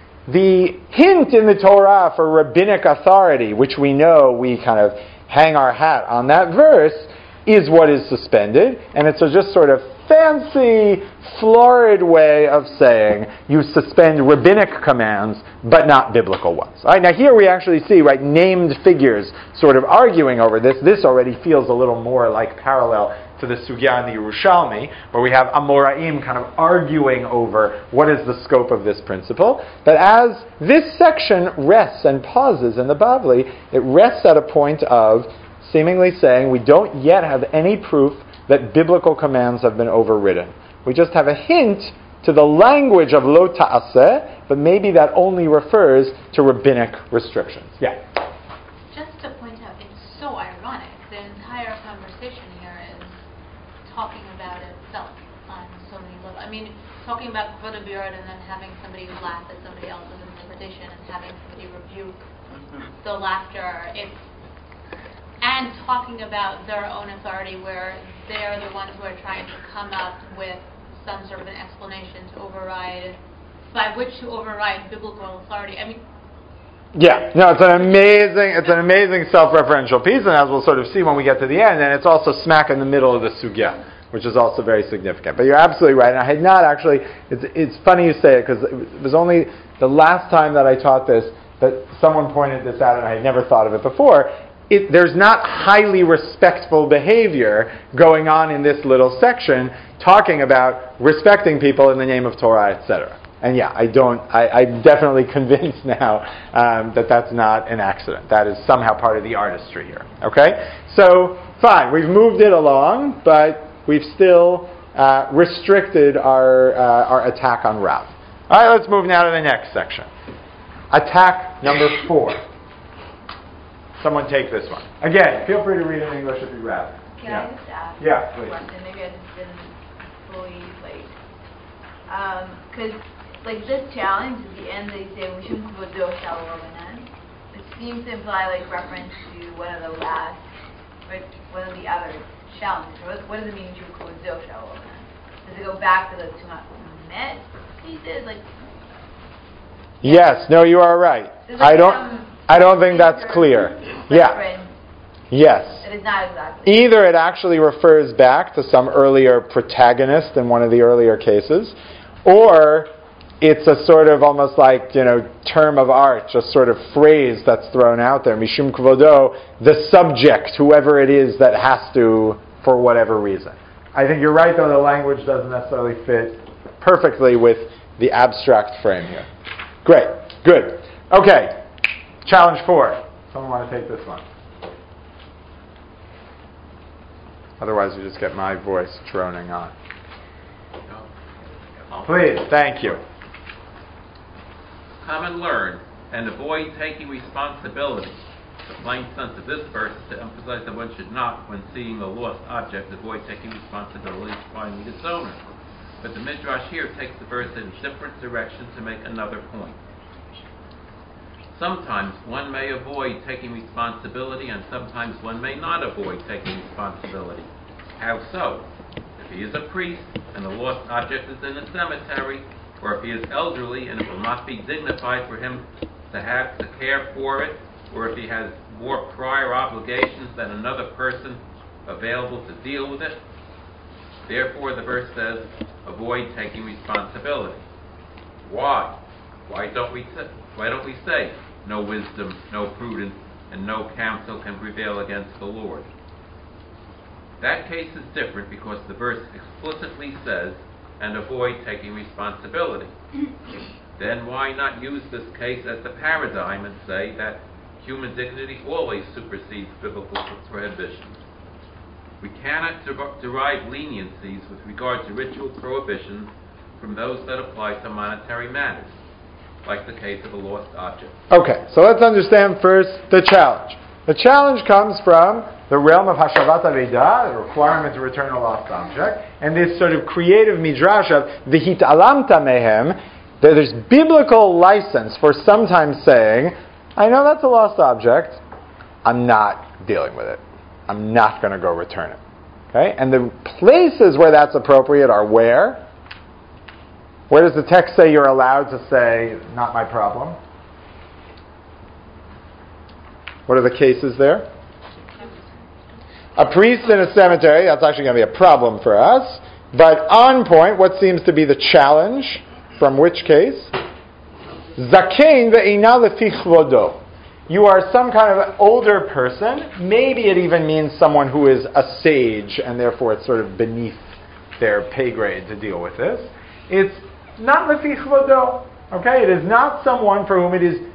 the hint in the Torah for rabbinic authority, which we know we kind of hang our hat on that verse, is what is suspended, and it's a just sort of fancy, florid way of saying you suspend rabbinic commands, but not biblical ones. All right, now here we actually see, right, named figures sort of arguing over this. This already feels a little more like parallel to the Sugya in the Yerushalmi, where we have Amoraim kind of arguing over what is the scope of this principle. But as this section rests and pauses in the Bavli, it rests at a point of seemingly saying we don't yet have any proof that biblical commands have been overridden. We just have a hint to the language of lo ta'aseh, but maybe that only refers to rabbinic restrictions. Yeah? Just to point out, it's so ironic. The entire conversation here is talking about itself on so many levels. I mean, talking about Kvod HaBirad and then having somebody laugh at somebody else's interpretation and having somebody rebuke the laughter. It's and talking about their own authority where they're the ones who are trying to come up with some sort of an explanation to override, by which to override biblical authority. I mean, yeah, no, it's an amazing, it's an amazing self-referential piece, and as we'll sort of see when we get to the end, and it's also smack in the middle of the sugya, which is also very significant. But you're absolutely right, and I had not actually, it's, it's funny you say it, because it was only the last time that I taught this that someone pointed this out, and I had never thought of it before. It, there's not highly respectful behavior going on in this little section talking about respecting people in the name of Torah, et cetera. And yeah, I don't, I, I'm definitely convinced now um, that that's not an accident. That is somehow part of the artistry here. Okay? So, fine, we've moved it along, but we've still uh, restricted our, uh, our attack on Rav. All right, let's move now to the next section. Attack number four. Someone take this one. Again, feel free to read in English if you'd rather. Can yeah. I just ask yeah, a please. question? Maybe I just didn't fully, like, because, um, like, this challenge, at the end they say, Mishum Kvodo Shalom, it seems to imply, like, reference to one of the last, or one of the other challenges. What, what does it mean, Mishum Kvodo Shalom? Does it go back to the Tumat Met pieces? Like, yes, no, you are right. I don't... I don't think that's clear. Yeah. Yes. It is not exactly. Either it actually refers back to some earlier protagonist in one of the earlier cases, or it's a sort of almost like, you know, term of art, just sort of phrase that's thrown out there. Mishum Kvodo, the subject, whoever it is that has to, for whatever reason. I think you're right, though, the language doesn't necessarily fit perfectly with the abstract frame here. Great. Good. Okay. Challenge four. Someone want to take this one? Otherwise, we just get my voice droning on. Please, thank you. Come and learn, and avoid taking responsibility. The plain sense of this verse is to emphasize that one should not, when seeing a lost object, avoid taking responsibility for finding its owner. But the Midrash here takes the verse in a different direction to make another point. Sometimes one may avoid taking responsibility, and sometimes one may not avoid taking responsibility. How so? If he is a priest and the lost object is in a cemetery, or if he is elderly and it will not be dignified for him to have to care for it, or if he has more prior obligations than another person available to deal with it. Therefore, the verse says, avoid taking responsibility. Why? Why don't we say, why don't we say, no wisdom, no prudence, and no counsel can prevail against the Lord? That case is different because the verse explicitly says, and avoid taking responsibility. Then why not use this case as the paradigm and say that human dignity always supersedes biblical prohibitions? We cannot der- derive leniencies with regard to ritual prohibitions from those that apply to monetary matters, like the case of a lost object. Okay, so let's understand first the challenge. The challenge comes from the realm of Hashavat Aveda, the requirement to return a lost object, and this sort of creative midrash of V'hit'alamta mehem, that there's biblical license for sometimes saying, I know that's a lost object, I'm not dealing with it. I'm not going to go return it. Okay? And the places where that's appropriate are where? Where does the text say you're allowed to say, not my problem? What are the cases there? A priest in a cemetery, that's actually going to be a problem for us. But on point, what seems to be the challenge? From which case? Zakein ve'ina lefi chvodo. You are some kind of older person. Maybe it even means someone who is a sage, and therefore it's sort of beneath their pay grade to deal with this. It's not lefi chvodo. Okay? It is not someone for whom it is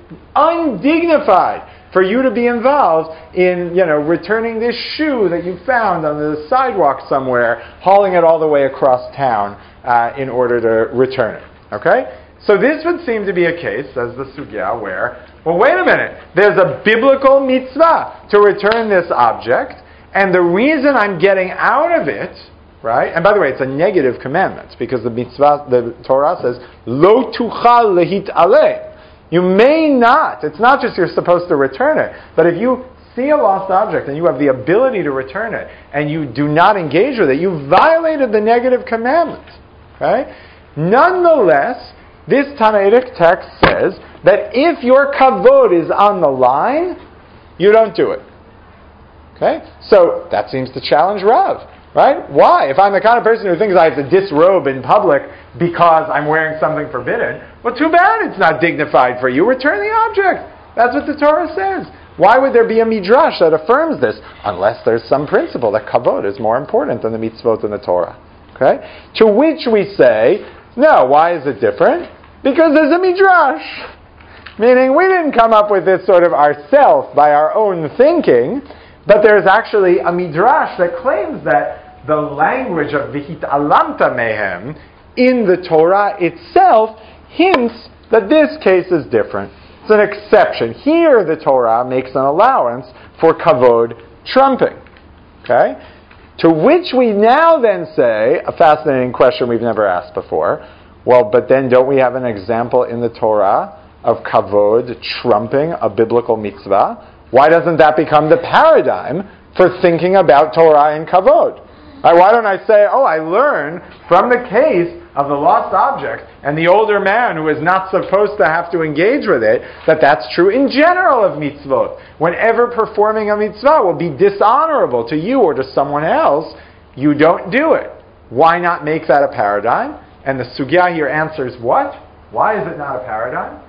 undignified for you to be involved in, you know, returning this shoe that you found on the sidewalk somewhere, hauling it all the way across town uh, in order to return it. Okay? So this would seem to be a case, says the Sugya, where, well, wait a minute, there's a biblical mitzvah to return this object, and the reason I'm getting out of it, right, and by the way, it's a negative commandment, because the mitzvah, the Torah says, lo tuchal lehit aleh. You may not, it's not just you're supposed to return it, but if you see a lost object and you have the ability to return it, and you do not engage with it, you violated the negative commandment. Okay? Nonetheless, this Tanaitic text says that if your kavod is on the line, you don't do it. Okay? So that seems to challenge Rav. Right? Why? If I'm the kind of person who thinks I have to disrobe in public because I'm wearing something forbidden, well, too bad it's not dignified for you. Return the object. That's what the Torah says. Why would there be a midrash that affirms this? Unless there's some principle that kavod is more important than the mitzvot in the Torah. Okay? To which we say, no, why is it different? Because there's a midrash. Meaning we didn't come up with this sort of ourselves by our own thinking, but there's actually a midrash that claims that the language of v'hit'alamta mehem in the Torah itself hints that this case is different. It's an exception. Here the Torah makes an allowance for kavod trumping. Okay? To which we now then say, a fascinating question we've never asked before, well, but then don't we have an example in the Torah of kavod trumping a biblical mitzvah? Why doesn't that become the paradigm for thinking about Torah and kavod? Right, why don't I say, oh, I learn from the case of the lost object and the older man who is not supposed to have to engage with it, that that's true in general of mitzvot. Whenever performing a mitzvah will be dishonorable to you or to someone else, you don't do it. Why not make that a paradigm? And the Sugya here answers what? Why is it not a paradigm?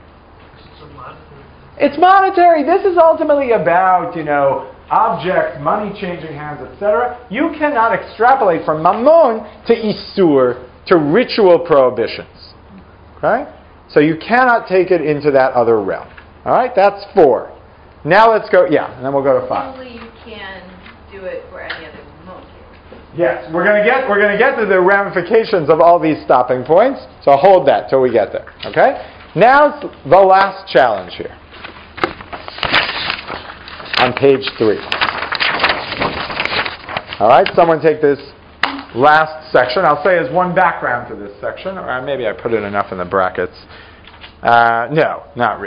It's monetary. This is ultimately about, you know, objects, money changing hands, et cetera. You cannot extrapolate from mammon to isur, to ritual prohibitions. Okay? So you cannot take it into that other realm. All right? That's four. Now let's go, yeah, and then we'll go to five. Only you can do it for any other motive. Yes, we're going to get we're going to get to the ramifications of all these stopping points. So hold that till we get there. Okay? Now the last challenge here. On page three. All right, someone take this last section. I'll say as one background to this section, or maybe I put it enough in the brackets. Uh, no, not really.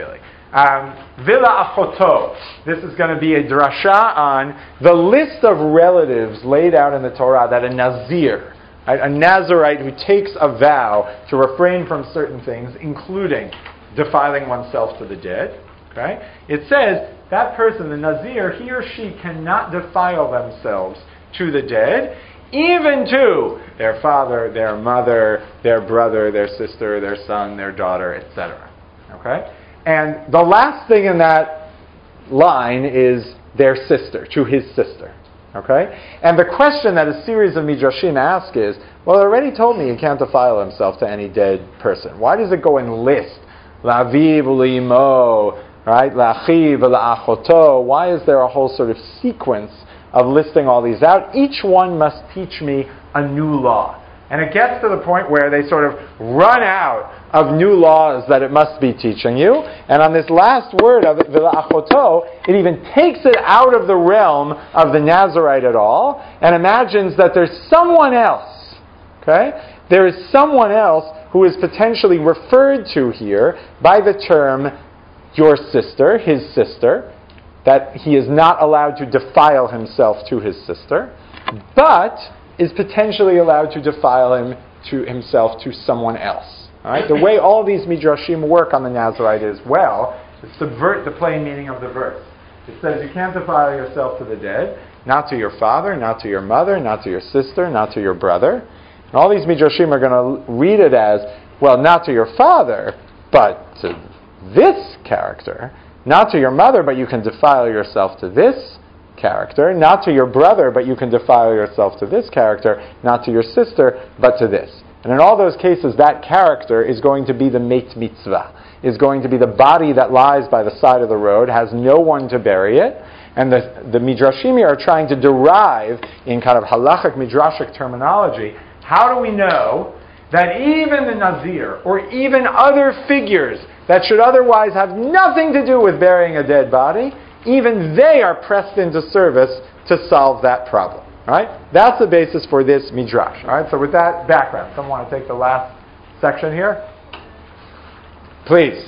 Um, Vila achoto. This is going to be a drasha on the list of relatives laid out in the Torah that a Nazir, right, a Nazirite who takes a vow to refrain from certain things, including defiling oneself to the dead. Okay? It says that person, the Nazir, he or she cannot defile themselves to the dead, even to their father, their mother, their brother, their sister, their son, their daughter, et cetera. Okay? And the last thing in that line is their sister, to his sister. Okay? And the question that a series of midrashim ask is, well, it already told me he can't defile himself to any dead person. Why does it go and list La'aviv u'li'imo, right? La'achiv u'la'achoto? Why is there a whole sort of sequence of listing all these out? Each one must teach me a new law. And it gets to the point where they sort of run out of new laws that it must be teaching you. And on this last word of it, V'la'achoto, it even takes it out of the realm of the Nazirite at all and imagines that there's someone else. Okay? There is someone else who is potentially referred to here by the term your sister, his sister, that he is not allowed to defile himself to his sister, but is potentially allowed to defile him to himself to someone else. All right? The way all these midrashim work on the Nazirite as well is subvert the plain meaning of the verse. It says you can't defile yourself to the dead, not to your father, not to your mother, not to your sister, not to your brother. And all these midrashim are going to read it as, well, not to your father, but to this character. Not to your mother, but you can defile yourself to this character. Not to your brother, but you can defile yourself to this character. Not to your sister, but to this. And in all those cases, that character is going to be the meit mitzvah, is going to be the body that lies by the side of the road, has no one to bury it. And the, the midrashim are trying to derive, in kind of halachic midrashic terminology, how do we know that even the Nazir, or even other figures that should otherwise have nothing to do with burying a dead body, even they are pressed into service to solve that problem. All right? That's the basis for this midrash. All right? So with that background, someone want to take the last section here? Please.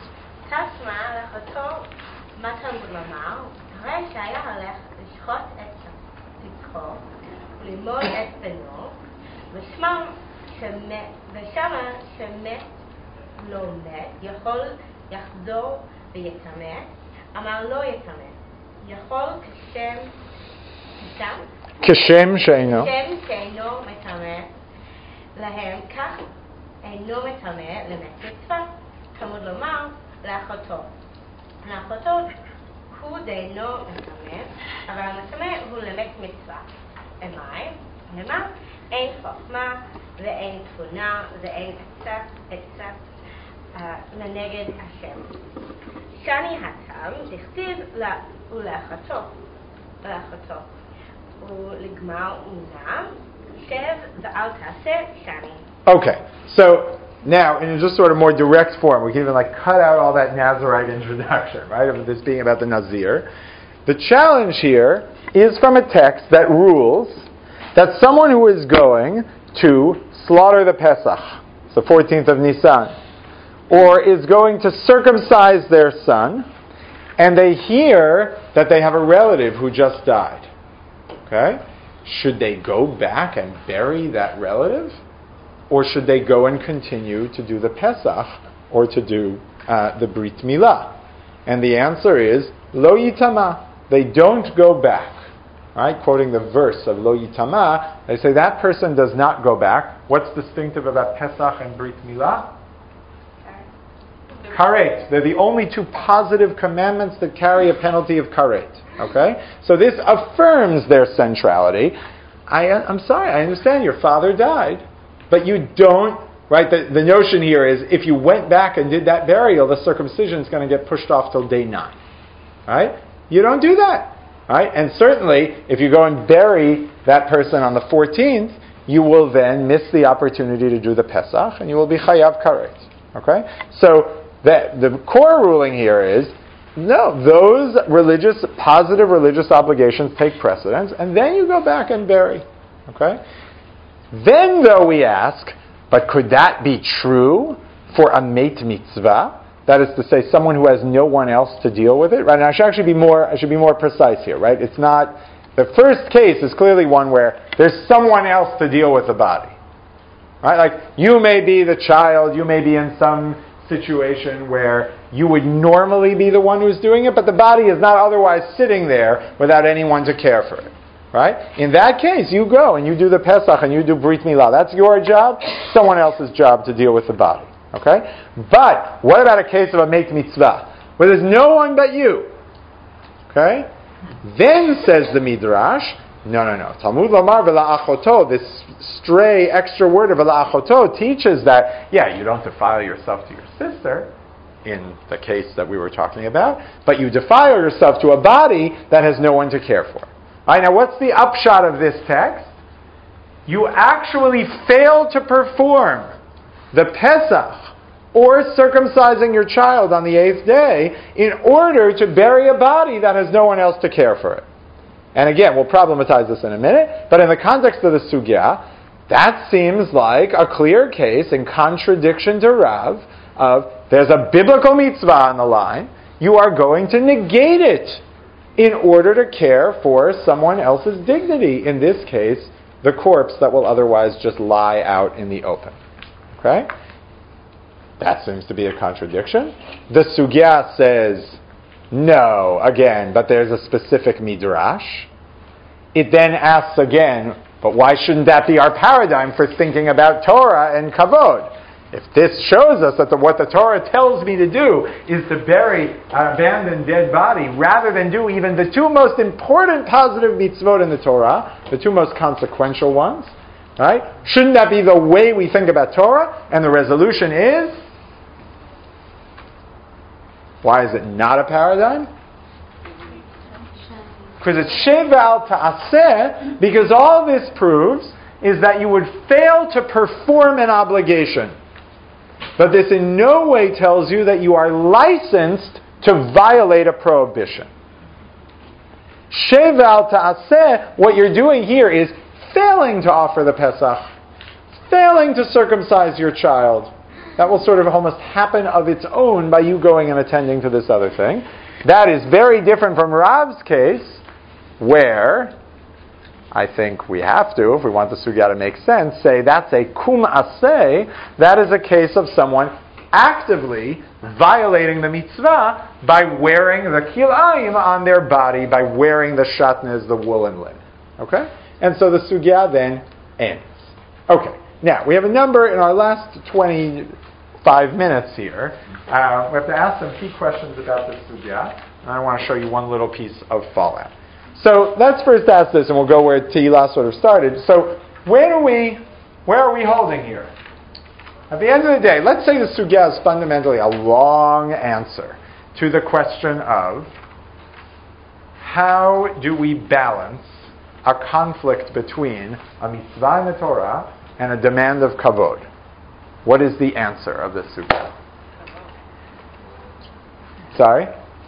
לא מת, יכול יחזור ויטמא, אמר לא יטמא, יכול כשם, כשם? כשם שאינו. כשם שאינו מטמא, להם כך אינו מטמא למת מצווה, תלמוד לומר לאחותו. לאחותו הוא דאינו מטמא, אבל המטמא הוא למת מצווה. אמי, למה? אין חוכמה ואין תבונה ואין עצת, עצת לנגד השם. שני הטעם, תכתיב ולאחותו, לאחותו, ולגמר מונה, שב ואל תעשה שני. Okay, so now in just sort of more direct form, we can even like cut out all that Nazirite introduction, right, of this being about the Nazir. The challenge here is from a text that rules that someone who is going to slaughter the Pesach, it's the fourteenth of Nisan, or is going to circumcise their son, and they hear that they have a relative who just died. Okay? Should they go back and bury that relative? Or should they go and continue to do the Pesach, or to do uh, the Brit Milah? And the answer is, Lo Yitama. They don't go back. Right? Quoting the verse of Lo Yitama, they say that person does not go back. What's distinctive about Pesach and Brit Milah? Karet. They're the only two positive commandments that carry a penalty of karet. Okay? So this affirms their centrality. I, I'm sorry, I understand your father died, but you don't, right? The, the notion here is if you went back and did that burial, the circumcision is going to get pushed off till day nine. Right? You don't do that. Right? And certainly, if you go and bury that person on the fourteenth, you will then miss the opportunity to do the Pesach, and you will be chayav karet. Okay? So the, the core ruling here is, no, those religious, positive religious obligations take precedence, and then you go back and bury. Okay? Then, though, we ask, but could that be true for a meit mitzvah? That is to say, someone who has no one else to deal with it. Right? And I should actually be more. I should be more precise here. Right? It's not. The first case is clearly one where there's someone else to deal with the body. Right? Like you may be the child. You may be in some situation where you would normally be the one who's doing it, but the body is not otherwise sitting there without anyone to care for it. Right? In that case, you go and you do the Pesach and you do Brit Milah. That's your job. Someone else's job to deal with the body. Okay? But what about a case of a Meit Mitzvah where there's no one but you? Okay? Then says the Midrash, no, no, no. Talmud Lomar V'la'achoto, this stray extra word of V'la'achoto teaches that, yeah, you don't defile yourself to your sister, in the case that we were talking about, but you defile yourself to a body that has no one to care for. All right, now what's the upshot of this text? You actually fail to perform the Pesach or circumcising your child on the eighth day in order to bury a body that has no one else to care for it. And again, we'll problematize this in a minute, but in the context of the sugya, that seems like a clear case in contradiction to Rav of there's a biblical mitzvah on the line, you are going to negate it in order to care for someone else's dignity, in this case, the corpse that will otherwise just lie out in the open. Okay? That seems to be a contradiction. The sugya says, no, again, but there's a specific midrash. It then asks again, but why shouldn't that be our paradigm for thinking about Torah and kavod? If this shows us that the, what the Torah tells me to do is to bury an abandoned dead body rather than do even the two most important positive mitzvot in the Torah, the two most consequential ones, right? Shouldn't that be the way we think about Torah? And the resolution is, why is it not a paradigm? Because it's sheval ta'aseh, because all this proves is that you would fail to perform an obligation. But this in no way tells you that you are licensed to violate a prohibition. Sheval ta'aseh, what you're doing here is failing to offer the Pesach, failing to circumcise your child. That will sort of almost happen of its own by you going and attending to this other thing. That is very different from Rav's case, where I think we have to, if we want the sugya to make sense, say that's a kum aseh. That is a case of someone actively violating the mitzvah by wearing the kilayim on their body, by wearing the shatnez, the woolen linen. Okay? And so the sugya then ends. Okay. Now, we have a number in our last twenty-five minutes here. Uh, we have to ask some key questions about this sugya. And I want to show you one little piece of fallout. So let's first ask this, and we'll go where Tehillah sort of started. So where are we, where are we holding here? At the end of the day, let's say the sugya is fundamentally a long answer to the question of how do we balance a conflict between a mitzvah in the Torah and a demand of kavod. What is the answer of this sugya? Sorry?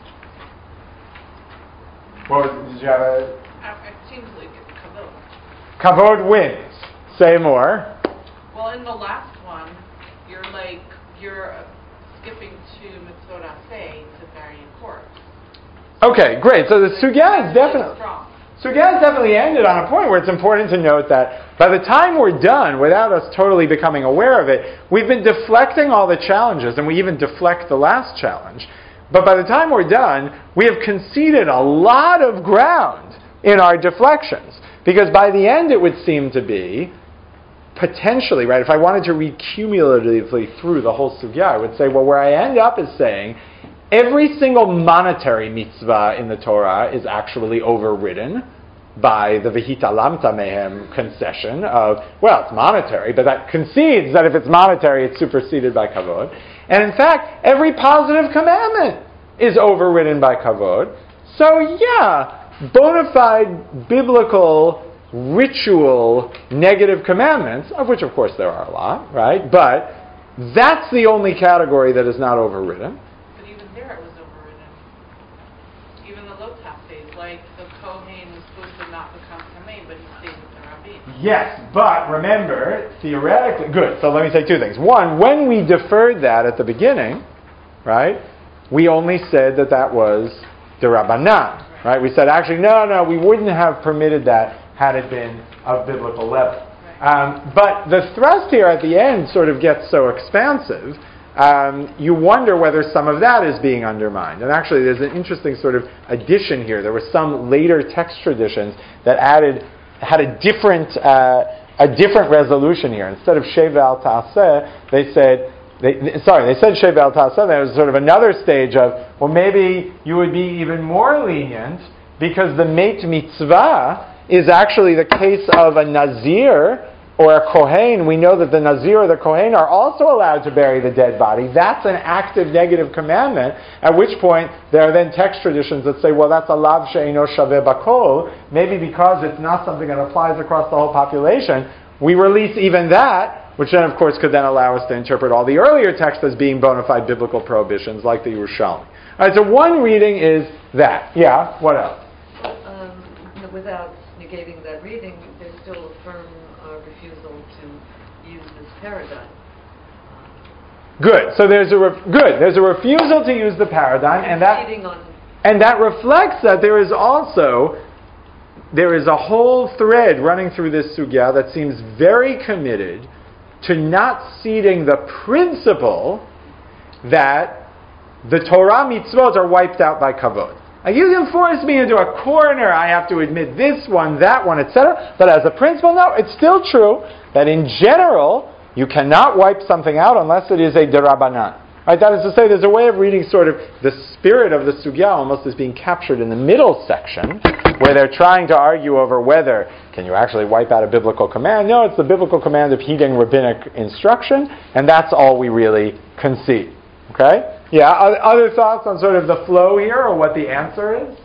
What was, did you have a... It seems like it's kavod. Kavod wins. Say more. Well, in the last one, you're like, you're uh, skipping to mitzvot aseh to bury a corpse. Okay, great. So the sugya is definitely... strong. Sugya has definitely ended on a point where it's important to note that by the time we're done, without us totally becoming aware of it, we've been deflecting all the challenges, and we even deflect the last challenge. But by the time we're done, we have conceded a lot of ground in our deflections. Because by the end it would seem to be, potentially, right, if I wanted to read cumulatively through the whole sugya, I would say, well, where I end up is saying, every single monetary mitzvah in the Torah is actually overridden by the v'hitalamta mehem concession of, well, it's monetary, but that concedes that if it's monetary, it's superseded by kavod. And in fact, every positive commandment is overridden by kavod. So yeah, bona fide biblical, ritual, negative commandments, of which of course there are a lot, right? But that's the only category that is not overridden. But even there it was overridden. Even the Lotas days, like the Kohen was supposed to not become Kamein, but he stayed with the Rabbin. Yes, but remember, theoretically, good, so let me say two things. One, when we deferred that at the beginning, right? We only said that that was D'Rabbanan, right? We said, actually, no, no, we wouldn't have permitted that had it been of biblical level. Um, but the thrust here at the end sort of gets so expansive, um, you wonder whether some of that is being undermined. And actually, there's an interesting sort of addition here. There were some later text traditions that added, had a different, uh, a different resolution here. Instead of Sheva al Ta'aseh, they said, They, sorry, they said Sheva al Ta'aseh. There was sort of another stage of, well, maybe you would be even more lenient because the Meit Mitzvah is actually the case of a Nazir or a Kohen. We know that the Nazir or the Kohen are also allowed to bury the dead body. That's an active negative commandment, at which point there are then text traditions that say, well, that's a lav she'eino shaveh bakol. Maybe because it's not something that applies across the whole population, we release even that, which then, of course, could then allow us to interpret all the earlier texts as being bona fide biblical prohibitions, like the Yerushalmi. All right, so one reading is that. Yeah, what else? Um, without negating that reading, there's still a firm uh, refusal to use this paradigm. Good. So there's a re- good. There's a refusal to use the paradigm, and that and that reflects that there is also there is a whole thread running through this sugya that seems very committed to not ceding the principle that the Torah mitzvot are wiped out by kavod. Like, you can force me into a corner, I have to admit this one, that one, et cetera. But as a principle, no, it's still true that in general, you cannot wipe something out unless it is a derabanan. Right, that is to say, there's a way of reading sort of the spirit of the sugya almost as being captured in the middle section, where they're trying to argue over whether, can you actually wipe out a biblical command? No, it's the biblical command of heeding rabbinic instruction, and that's all we really concede. Okay? Yeah, other thoughts on sort of the flow here, or what the answer is?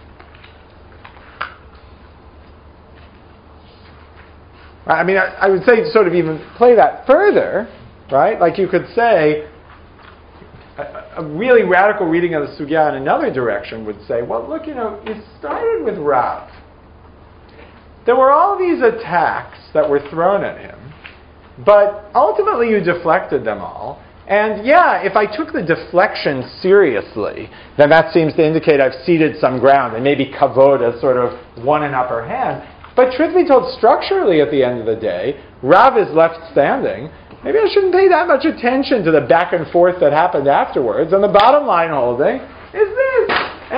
I mean, I, I would say sort of even play that further, right? Like you could say, a really radical reading of the sugya in another direction would say, well, look, you know, you started with Rav. There were all these attacks that were thrown at him, but ultimately you deflected them all. And yeah, if I took the deflection seriously, then that seems to indicate I've ceded some ground, and maybe kavod has sort of won an upper hand. But truth be told, structurally at the end of the day, Rav is left standing. Maybe I shouldn't pay that much attention to the back and forth that happened afterwards. And the bottom line holding is this.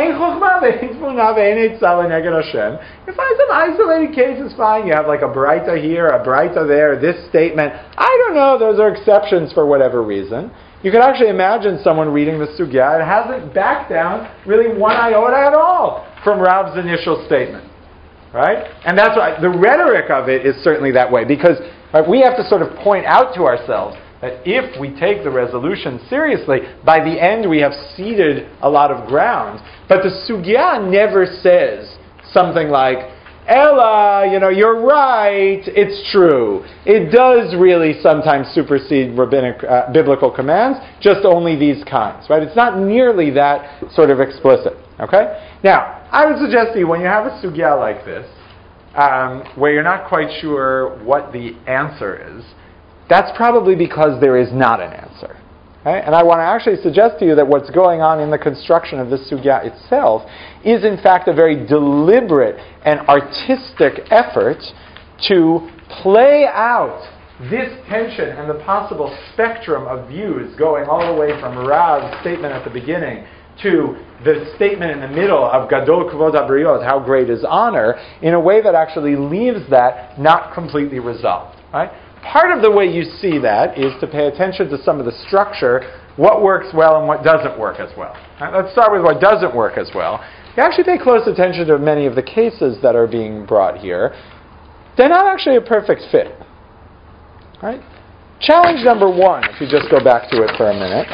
You find some isolated cases, fine. You have like a braita here, a braita there, this statement. I don't know, those are exceptions for whatever reason. You can actually imagine someone reading the sugya. It hasn't backed down really one iota at all from Rav's initial statement. Right? And that's why the rhetoric of it is certainly that way, because right, we have to sort of point out to ourselves that if we take the resolution seriously, by the end we have ceded a lot of ground. But the sugya never says something like, Ella, you know, you're right, it's true. It does really sometimes supersede rabbinic, uh, biblical commands, just only these kinds, right? It's not nearly that sort of explicit, okay? Now, I would suggest to you, when you have a sugya like this, um, where you're not quite sure what the answer is, that's probably because there is not an answer. Okay? And I want to actually suggest to you that what's going on in the construction of this sugya itself is in fact a very deliberate and artistic effort to play out this tension and the possible spectrum of views going all the way from Rav's statement at the beginning to the statement in the middle of Gadol Kavod HaBriot, how great is honor, in a way that actually leaves that not completely resolved. Right? Part of the way you see that is to pay attention to some of the structure, what works well and what doesn't work as well. Right? Let's start with what doesn't work as well. You actually pay close attention to many of the cases that are being brought here. They're not actually a perfect fit. Right? Challenge number one, if you just go back to it for a minute,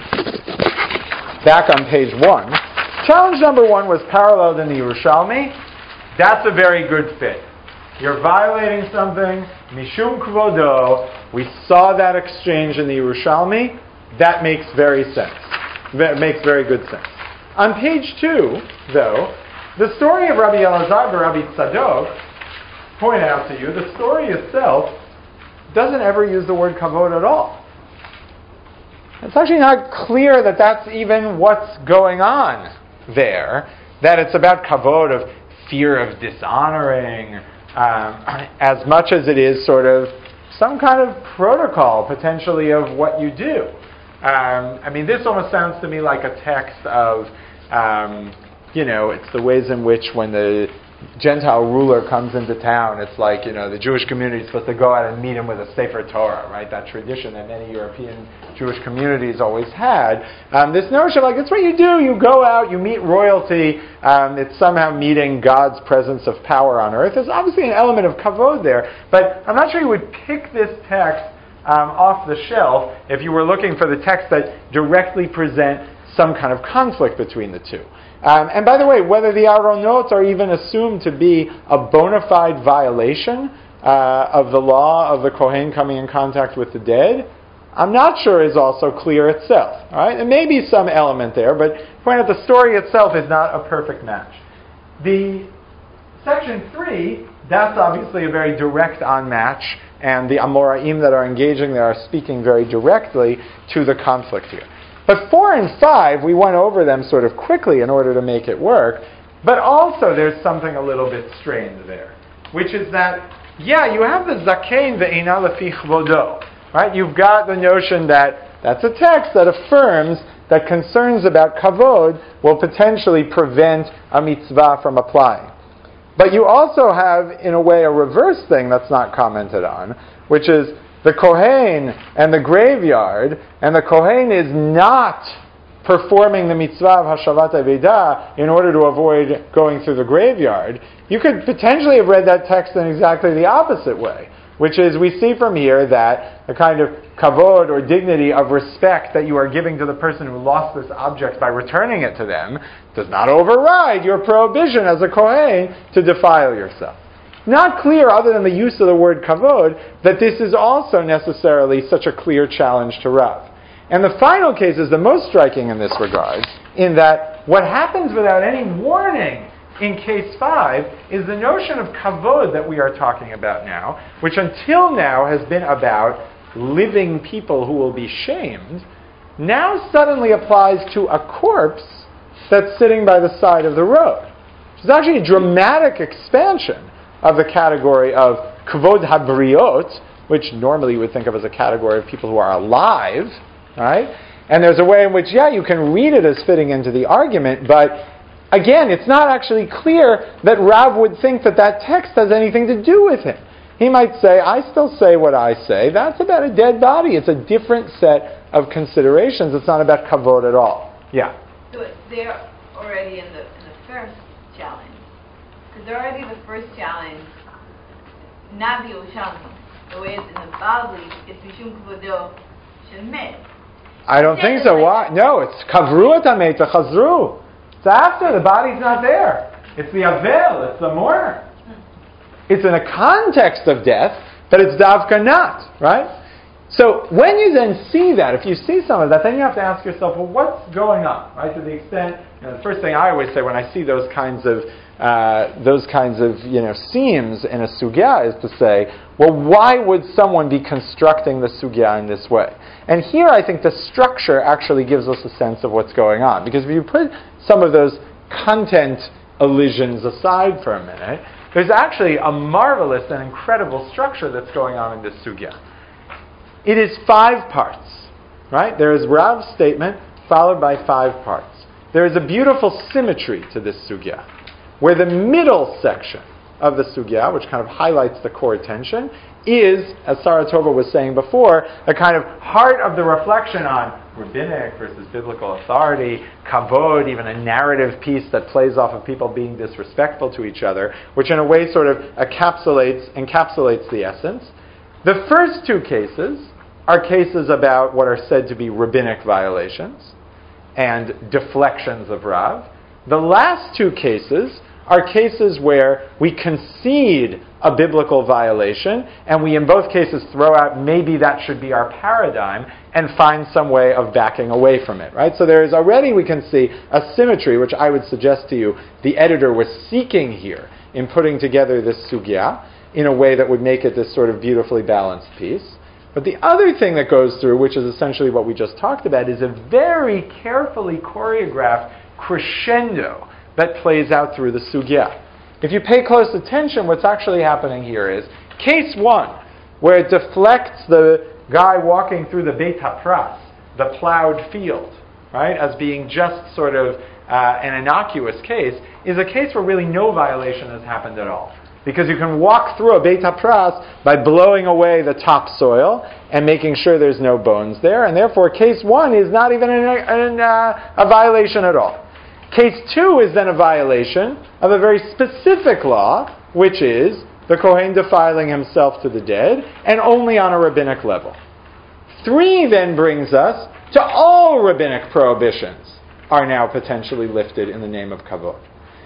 back on page one. Challenge number one was paralleled in the Yerushalmi. That's a very good fit. You're violating something, mishum kvodo. We saw that exchange in the Yerushalmi. That makes very sense. That makes very good sense. On page two, though, the story of Rabbi Elazar and Rabbi Tzadok, point out to you, the story itself doesn't ever use the word kavod at all. It's actually not clear that that's even what's going on there, that it's about kavod of fear of dishonoring, um, as much as it is sort of some kind of protocol, potentially, of what you do. Um, I mean, this almost sounds to me like a text of, um, you know, it's the ways in which when the Gentile ruler comes into town, it's like, you know, the Jewish community is supposed to go out and meet him with a Sefer Torah, right? That tradition that many European Jewish communities always had. Um, this notion of, like, that's what you do. You go out, you meet royalty. Um, it's somehow meeting God's presence of power on earth. There's obviously an element of kavod there, but I'm not sure you would pick this text um, off the shelf if you were looking for the text that directly present some kind of conflict between the two. Um, and by the way, whether the Aronot are even assumed to be a bona fide violation uh, of the law of the Kohen coming in contact with the dead, I'm not sure is also clear itself. All right? There may be some element there, but point out the story itself is not a perfect match. The section three, that's obviously a very direct on-match, and the Amoraim that are engaging there are speaking very directly to the conflict here. But four and five, we went over them sort of quickly in order to make it work. But also there's something a little bit strained there, which is that, yeah, you have the Zakein ve'ena lefi chvodo, right? You've got the notion that that's a text that affirms that concerns about kavod will potentially prevent a mitzvah from applying. But you also have, in a way, a reverse thing that's not commented on, which is the Kohen and the graveyard, and the Kohen is not performing the mitzvah of Hashavat Aveidah in order to avoid going through the graveyard. You could potentially have read that text in exactly the opposite way, which is we see from here that the kind of kavod or dignity of respect that you are giving to the person who lost this object by returning it to them does not override your prohibition as a Kohen to defile yourself. Not clear, other than the use of the word kavod, that this is also necessarily such a clear challenge to Rav. And the final case is the most striking in this regard, in that what happens without any warning in case five is the notion of kavod that we are talking about now, which until now has been about living people who will be shamed, now suddenly applies to a corpse that's sitting by the side of the road. Which is actually a dramatic expansion of the category of kavod habriot, which normally you would think of as a category of people who are alive, right? And there's a way in which, yeah, you can read it as fitting into the argument, but again, it's not actually clear that Rav would think that that text has anything to do with him. He might say, I still say what I say. That's about a dead body. It's a different set of considerations. It's not about kavod at all. Yeah? So they're already in the, in the first challenge. Because they're already the first challenge, not the Yerushalmi. The way it's in the Bavli, it's Mishum Kavodo Shemet. I don't think so. Why? No, it's Kavru Etamei Chazru. It's after, the body's not there. It's the Avel, it's the mourner. It's in a context of death, but it's Davka not, right? So when you then see that, if you see some of that, then you have to ask yourself, well, what's going on, right? To the extent, you know, the first thing I always say when I see those kinds of uh, those kinds of you know seams in a sugya is to say, well, why would someone be constructing the sugya in this way? And here, I think the structure actually gives us a sense of what's going on, because if you put some of those content elisions aside for a minute, there's actually a marvelous and incredible structure that's going on in this sugya. It is five parts, right? There is Rav's statement followed by five parts. There is a beautiful symmetry to this sugya, where the middle section of the sugya, which kind of highlights the core tension, is, as Saratova was saying before, the kind of heart of the reflection on rabbinic versus biblical authority, kavod, even a narrative piece that plays off of people being disrespectful to each other, which in a way sort of encapsulates, encapsulates the essence. The first two cases are cases about what are said to be rabbinic violations and deflections of Rav. The last two cases are cases where we concede a biblical violation, and we in both cases throw out maybe that should be our paradigm and find some way of backing away from it, right? So there is already, we can see, a symmetry, which I would suggest to you the editor was seeking here in putting together this sugya in a way that would make it this sort of beautifully balanced piece. But the other thing that goes through, which is essentially what we just talked about, is a very carefully choreographed crescendo that plays out through the sugya. If you pay close attention, what's actually happening here is case one, where it deflects the guy walking through the Beit HaPras, the plowed field, right, as being just sort of uh, an innocuous case, is a case where really no violation has happened at all. Because you can walk through a Beit HaPras by blowing away the topsoil and making sure there's no bones there, and therefore case one is not even an, an, uh, a violation at all. Case two is then a violation of a very specific law, which is the Kohen defiling himself to the dead, and only on a rabbinic level. Three then brings us to all rabbinic prohibitions are now potentially lifted in the name of kavod.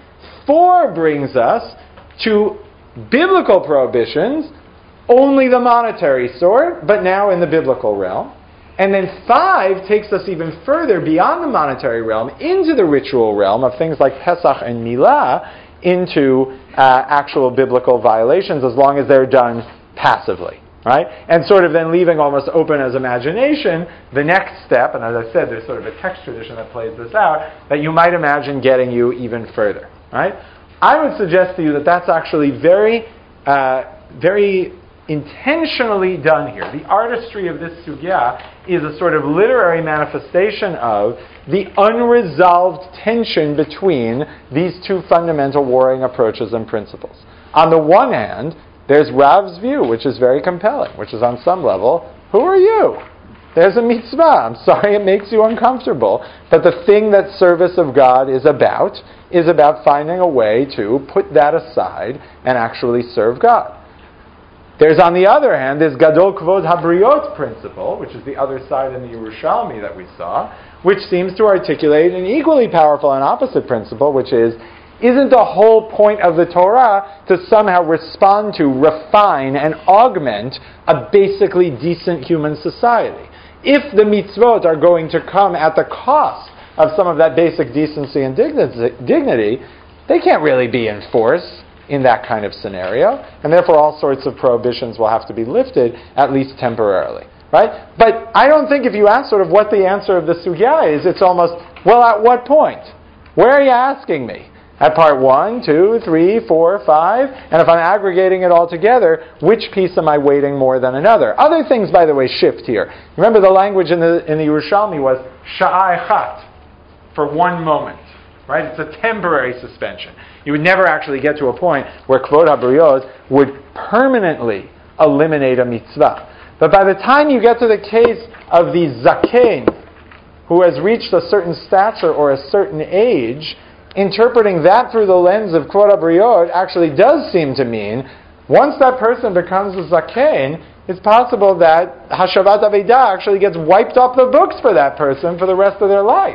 Four brings us to biblical prohibitions, only the monetary sort, but now in the biblical realm. And then five takes us even further beyond the monetary realm into the ritual realm of things like Pesach and Milah, into uh, actual biblical violations as long as they're done passively. Right? And sort of then leaving almost open as imagination the next step, and as I said, there's sort of a text tradition that plays this out, that you might imagine getting you even further. Right? I would suggest to you that that's actually very, uh, very intentionally done here. The artistry of this sugya is a sort of literary manifestation of the unresolved tension between these two fundamental warring approaches and principles. On the one hand, there's Rav's view, which is very compelling, which is on some level, who are you? There's a mitzvah. I'm sorry it makes you uncomfortable, but the thing that service of God is about is about finding a way to put that aside and actually serve God. There's, on the other hand, this Gadol Kvod HaBriot principle, which is the other side in the Yerushalmi that we saw, which seems to articulate an equally powerful and opposite principle, which is, isn't the whole point of the Torah to somehow respond to, refine, and augment a basically decent human society? If the mitzvot are going to come at the cost of some of that basic decency and dignity, they can't really be enforced in that kind of scenario, and therefore all sorts of prohibitions will have to be lifted, at least temporarily. Right? But I don't think if you ask sort of what the answer of the sugya is, it's almost, well, at what point? Where are you asking me? At part one, two, three, four, five, and if I'm aggregating it all together, which piece am I weighting more than another? Other things, by the way, shift here. Remember the language in the in the Yerushalmi was sha'ai chat, for one moment. Right? It's a temporary suspension. You would never actually get to a point where Kvod HaBriot would permanently eliminate a mitzvah. But by the time you get to the case of the zaken, who has reached a certain stature or a certain age, interpreting that through the lens of Kvod HaBriot actually does seem to mean, once that person becomes a zaken, it's possible that Hashavat Avedah actually gets wiped off the books for that person for the rest of their life.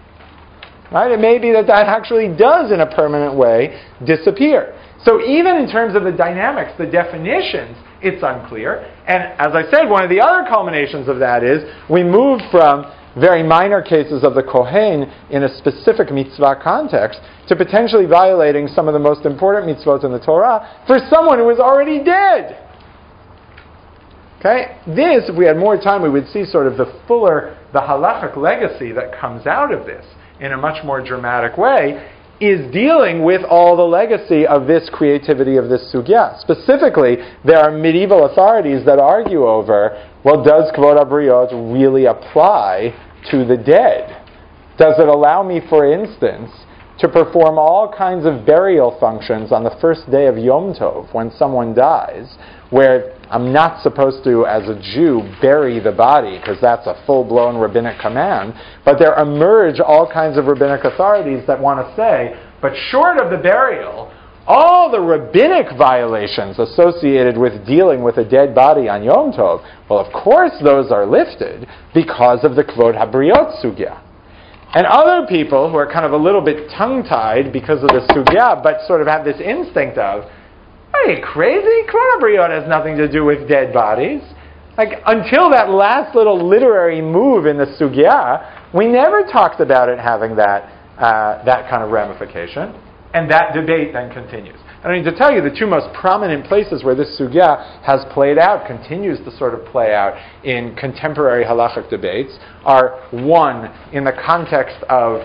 Right? It may be that that actually does, in a permanent way, disappear. So even in terms of the dynamics, the definitions, it's unclear. And as I said, one of the other culminations of that is we move from very minor cases of the Kohen in a specific mitzvah context to potentially violating some of the most important mitzvot in the Torah for someone who is already dead. Okay? This, if we had more time, we would see sort of the fuller, the halachic legacy that comes out of this in a much more dramatic way, is dealing with all the legacy of this creativity of this sugya. Specifically, there are medieval authorities that argue over, well, does Kvod HaBriot really apply to the dead? Does it allow me, for instance, to perform all kinds of burial functions on the first day of Yom Tov when someone dies, where I'm not supposed to, as a Jew, bury the body because that's a full-blown rabbinic command, but there emerge all kinds of rabbinic authorities that want to say, but short of the burial, all the rabbinic violations associated with dealing with a dead body on Yom Tov, well, of course those are lifted because of the Kvod HaBriot sugya. And other people who are kind of a little bit tongue-tied because of the sugya, but sort of have this instinct of, are you crazy? Kvod HaBriot has nothing to do with dead bodies. Like, until that last little literary move in the sugya, we never talked about it having that uh, that kind of ramification. And that debate then continues. And I need to tell you, the two most prominent places where this sugya has played out, continues to sort of play out in contemporary halachic debates, are one, in the context of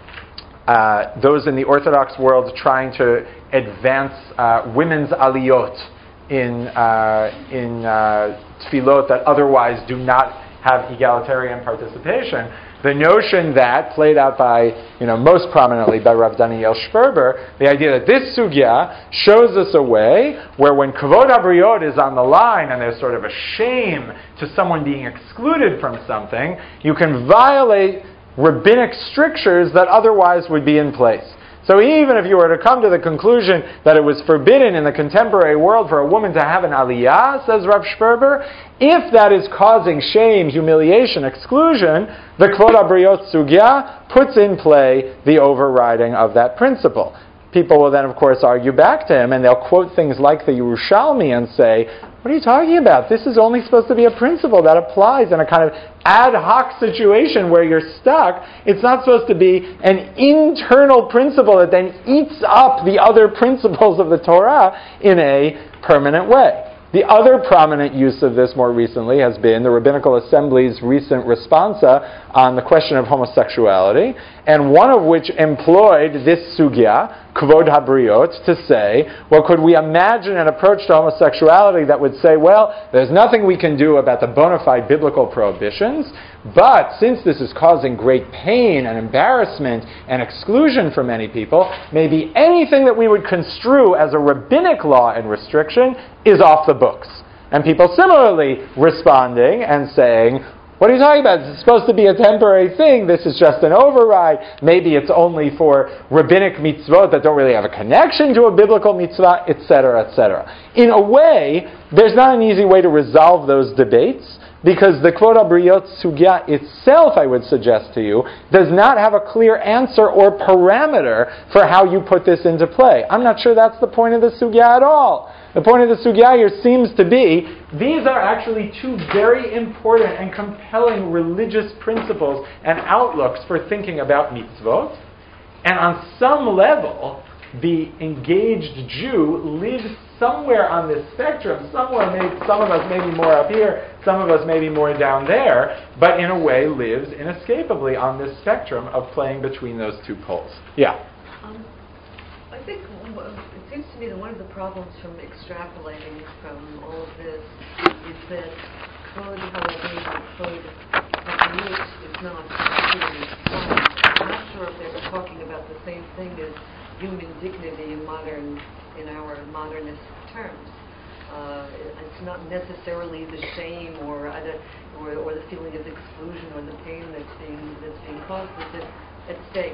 uh, those in the Orthodox world trying to advance uh, women's aliyot in, uh, in uh, tefillot that otherwise do not have egalitarian participation. The notion that, played out by, you know, most prominently by Rav Daniel Sperber, the idea that this sugya shows us a way where when kavod habriot is on the line and there's sort of a shame to someone being excluded from something, you can violate rabbinic strictures that otherwise would be in place. So even if you were to come to the conclusion that it was forbidden in the contemporary world for a woman to have an aliyah, says Rav Sperber, if that is causing shame, humiliation, exclusion, the Kvod HaBriot Sugya puts in play the overriding of that principle. People will then, of course, argue back to him, and they'll quote things like the Yerushalmi and say, what are you talking about? This is only supposed to be a principle that applies in a kind of ad hoc situation where you're stuck. It's not supposed to be an internal principle that then eats up the other principles of the Torah in a permanent way. The other prominent use of this more recently has been the Rabbinical Assembly's recent responsa on the question of homosexuality, and one of which employed this sugya, Kvod HaBriot, to say, well, could we imagine an approach to homosexuality that would say, well, there's nothing we can do about the bona fide biblical prohibitions, but since this is causing great pain and embarrassment and exclusion for many people, maybe anything that we would construe as a rabbinic law and restriction is off the books. And people similarly responding and saying, what are you talking about? It's supposed to be a temporary thing. This is just an override. Maybe it's only for rabbinic mitzvot that don't really have a connection to a biblical mitzvah, et cetera, et cetera. In a way, there's not an easy way to resolve those debates, because the Kvod HaBriot Sugya itself, I would suggest to you, does not have a clear answer or parameter for how you put this into play. I'm not sure that's the point of the Sugya at all. The point of the Sugya here seems to be, these are actually two very important and compelling religious principles and outlooks for thinking about mitzvot. And on some level, the engaged Jew lives somewhere on this spectrum. Somewhere, maybe, some of us maybe more up here, some of us maybe more down there, but in a way lives inescapably on this spectrum of playing between those two poles. Yeah? Um, I think it seems to me that one of the problems from extrapolating from all of this is that Kvod HaRabim and Kvod HaBriot is not clearly defined. I'm not sure if they were talking about the same thing as human dignity in modern, in our modernist terms. Uh, it's not necessarily the shame or, or or the feeling of exclusion or the pain that's being that's being caused that's at stake.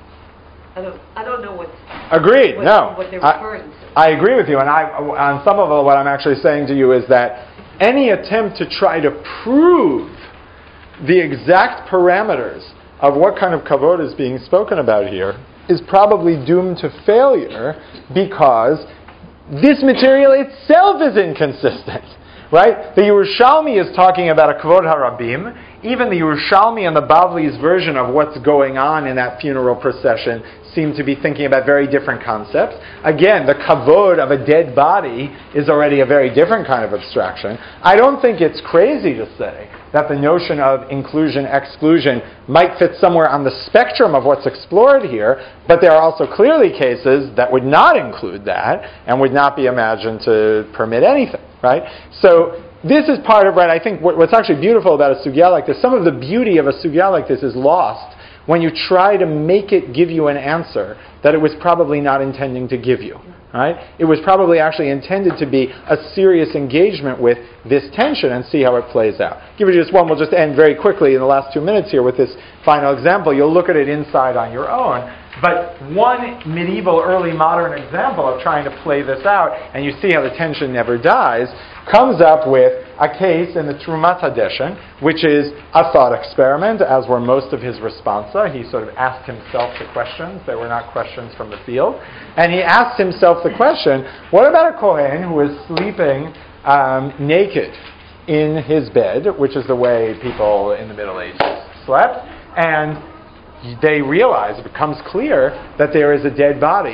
I don't I don't know what's agreed. What, no, what they're I, referring to. I agree with you, and I on some of what I'm actually saying to you is that any attempt to try to prove the exact parameters of what kind of kavod is being spoken about here is probably doomed to failure, because this material itself is inconsistent, right? The Yerushalmi is talking about a Kvod HaRabim. Even the Yerushalmi and the Bavli's version of what's going on in that funeral procession seem to be thinking about very different concepts. Again, the kavod of a dead body is already a very different kind of abstraction. I don't think it's crazy to say that the notion of inclusion-exclusion might fit somewhere on the spectrum of what's explored here, but there are also clearly cases that would not include that and would not be imagined to permit anything, right? So this is part of, right, I think what, what's actually beautiful about a sugya like this, some of the beauty of a sugya like this is lost when you try to make it give you an answer that it was probably not intending to give you. Right? It was probably actually intended to be a serious engagement with this tension and see how it plays out. Give you just one. We'll just end very quickly in the last two minutes here with this final example. You'll look at it inside on your own. But one medieval, early modern example of trying to play this out, and you see how the tension never dies, comes up with a case in the Trumat Hadeshen, which is a thought experiment, as were most of his responsa. He sort of asked himself the questions. They were not questions from the field. And he asked himself the question, what about a Kohen who is sleeping um, naked in his bed, which is the way people in the Middle Ages slept, and they realize, it becomes clear that there is a dead body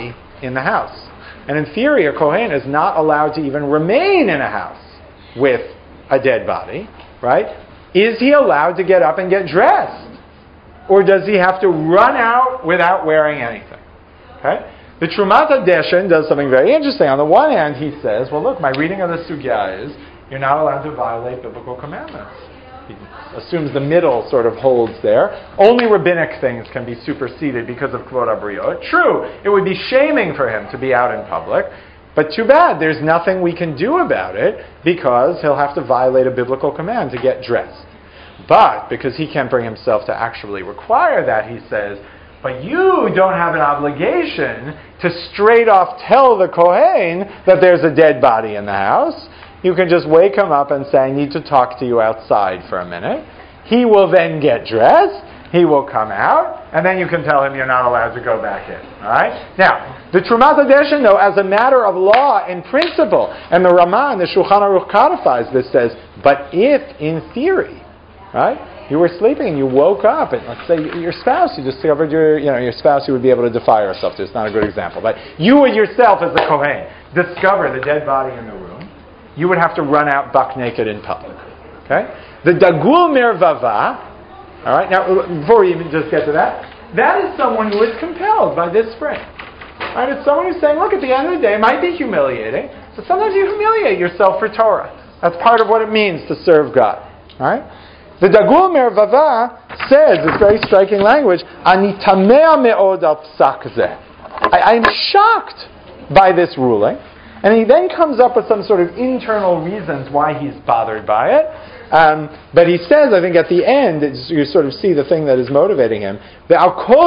in the house. And in theory, a Kohen is not allowed to even remain in a house with a dead body, right? Is he allowed to get up and get dressed? Or does he have to run out without wearing anything? Okay? The Trumat HaDeshen does something very interesting. On the one hand, he says, well, look, my reading of the Sugya is you're not allowed to violate biblical commandments. He assumes the middle sort of holds there. Only rabbinic things can be superseded because of Kvod HaBriot. True, it would be shaming for him to be out in public, but too bad, there's nothing we can do about it because he'll have to violate a biblical command to get dressed. But because he can't bring himself to actually require that, he says, but you don't have an obligation to straight off tell the Kohen that there's a dead body in the house. You can just wake him up and say, I need to talk to you outside for a minute. He will then get dressed. He will come out. And then you can tell him you're not allowed to go back in. All right? Now, the Trumat HaDeshen, though, as a matter of law and principle, and the Ramah and the Shulchan Aruch codifies this, says, but if, in theory, right, you were sleeping and you woke up, and let's say your spouse, you discovered your, you know, your spouse, you would be able to defile herself to. It's not a good example. But you would yourself, as a Kohen, discover the dead body in the room. You would have to run out buck naked in public. Okay? The Dagul Mervava, all right, now before we even just get to that, that is someone who is compelled by this frame. Right? It's someone who's saying, look, at the end of the day, it might be humiliating, but sometimes you humiliate yourself for Torah. That's part of what it means to serve God. All right? The Dagul Mervava says, this very striking language, Ani tamea me'od al psak zeh. I am shocked by this ruling. And he then comes up with some sort of internal reasons why he's bothered by it. Um, but he says, I think at the end, it's, you sort of see the thing that is motivating him. He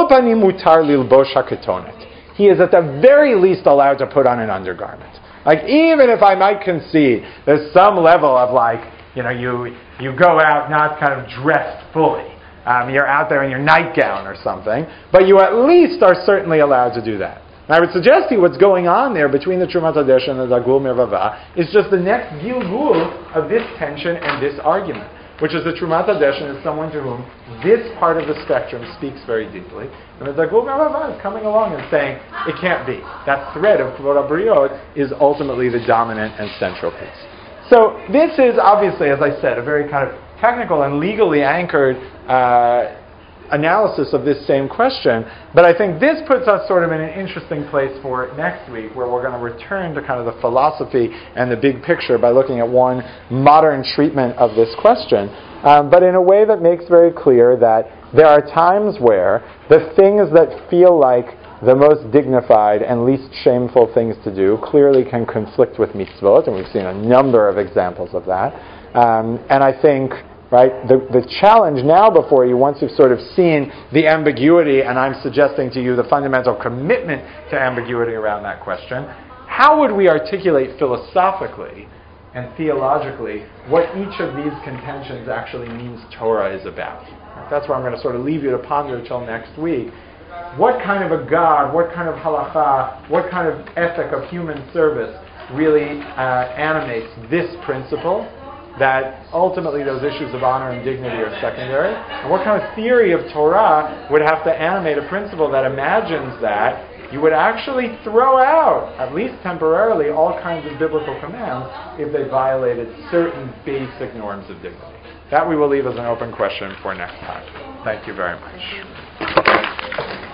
is at the very least allowed to put on an undergarment. Like, even if I might concede there's some level of like, you know, you you go out not kind of dressed fully. Um, you're out there in your nightgown or something. But you at least are certainly allowed to do that. And I would suggest to you what's going on there between the Trumat HaDeshen and the Dagul Mervava is just the next gilgul of this tension and this argument, which is the Trumat HaDeshen is someone to whom this part of the spectrum speaks very deeply, and the Dagul Mervava is coming along and saying, it can't be. That thread of Kvod HaBriot is ultimately the dominant and central piece. So this is obviously, as I said, a very kind of technical and legally anchored uh, analysis of this same question, but I think this puts us sort of in an interesting place for next week, where we're going to return to kind of the philosophy and the big picture by looking at one modern treatment of this question, um, but in a way that makes very clear that there are times where the things that feel like the most dignified and least shameful things to do clearly can conflict with mitzvot, and we've seen a number of examples of that. Um, and I think Right? The, the challenge now before you, once you've sort of seen the ambiguity, and I'm suggesting to you the fundamental commitment to ambiguity around that question, how would we articulate philosophically and theologically what each of these contentions actually means Torah is about? That's where I'm going to sort of leave you to ponder until next week. What kind of a God, what kind of halacha, what kind of ethic of human service really uh, animates this principle, that ultimately those issues of honor and dignity are secondary? And what kind of theory of Torah would have to animate a principle that imagines that you would actually throw out, at least temporarily, all kinds of biblical commands if they violated certain basic norms of dignity? That we will leave as an open question for next time. Thank you very much.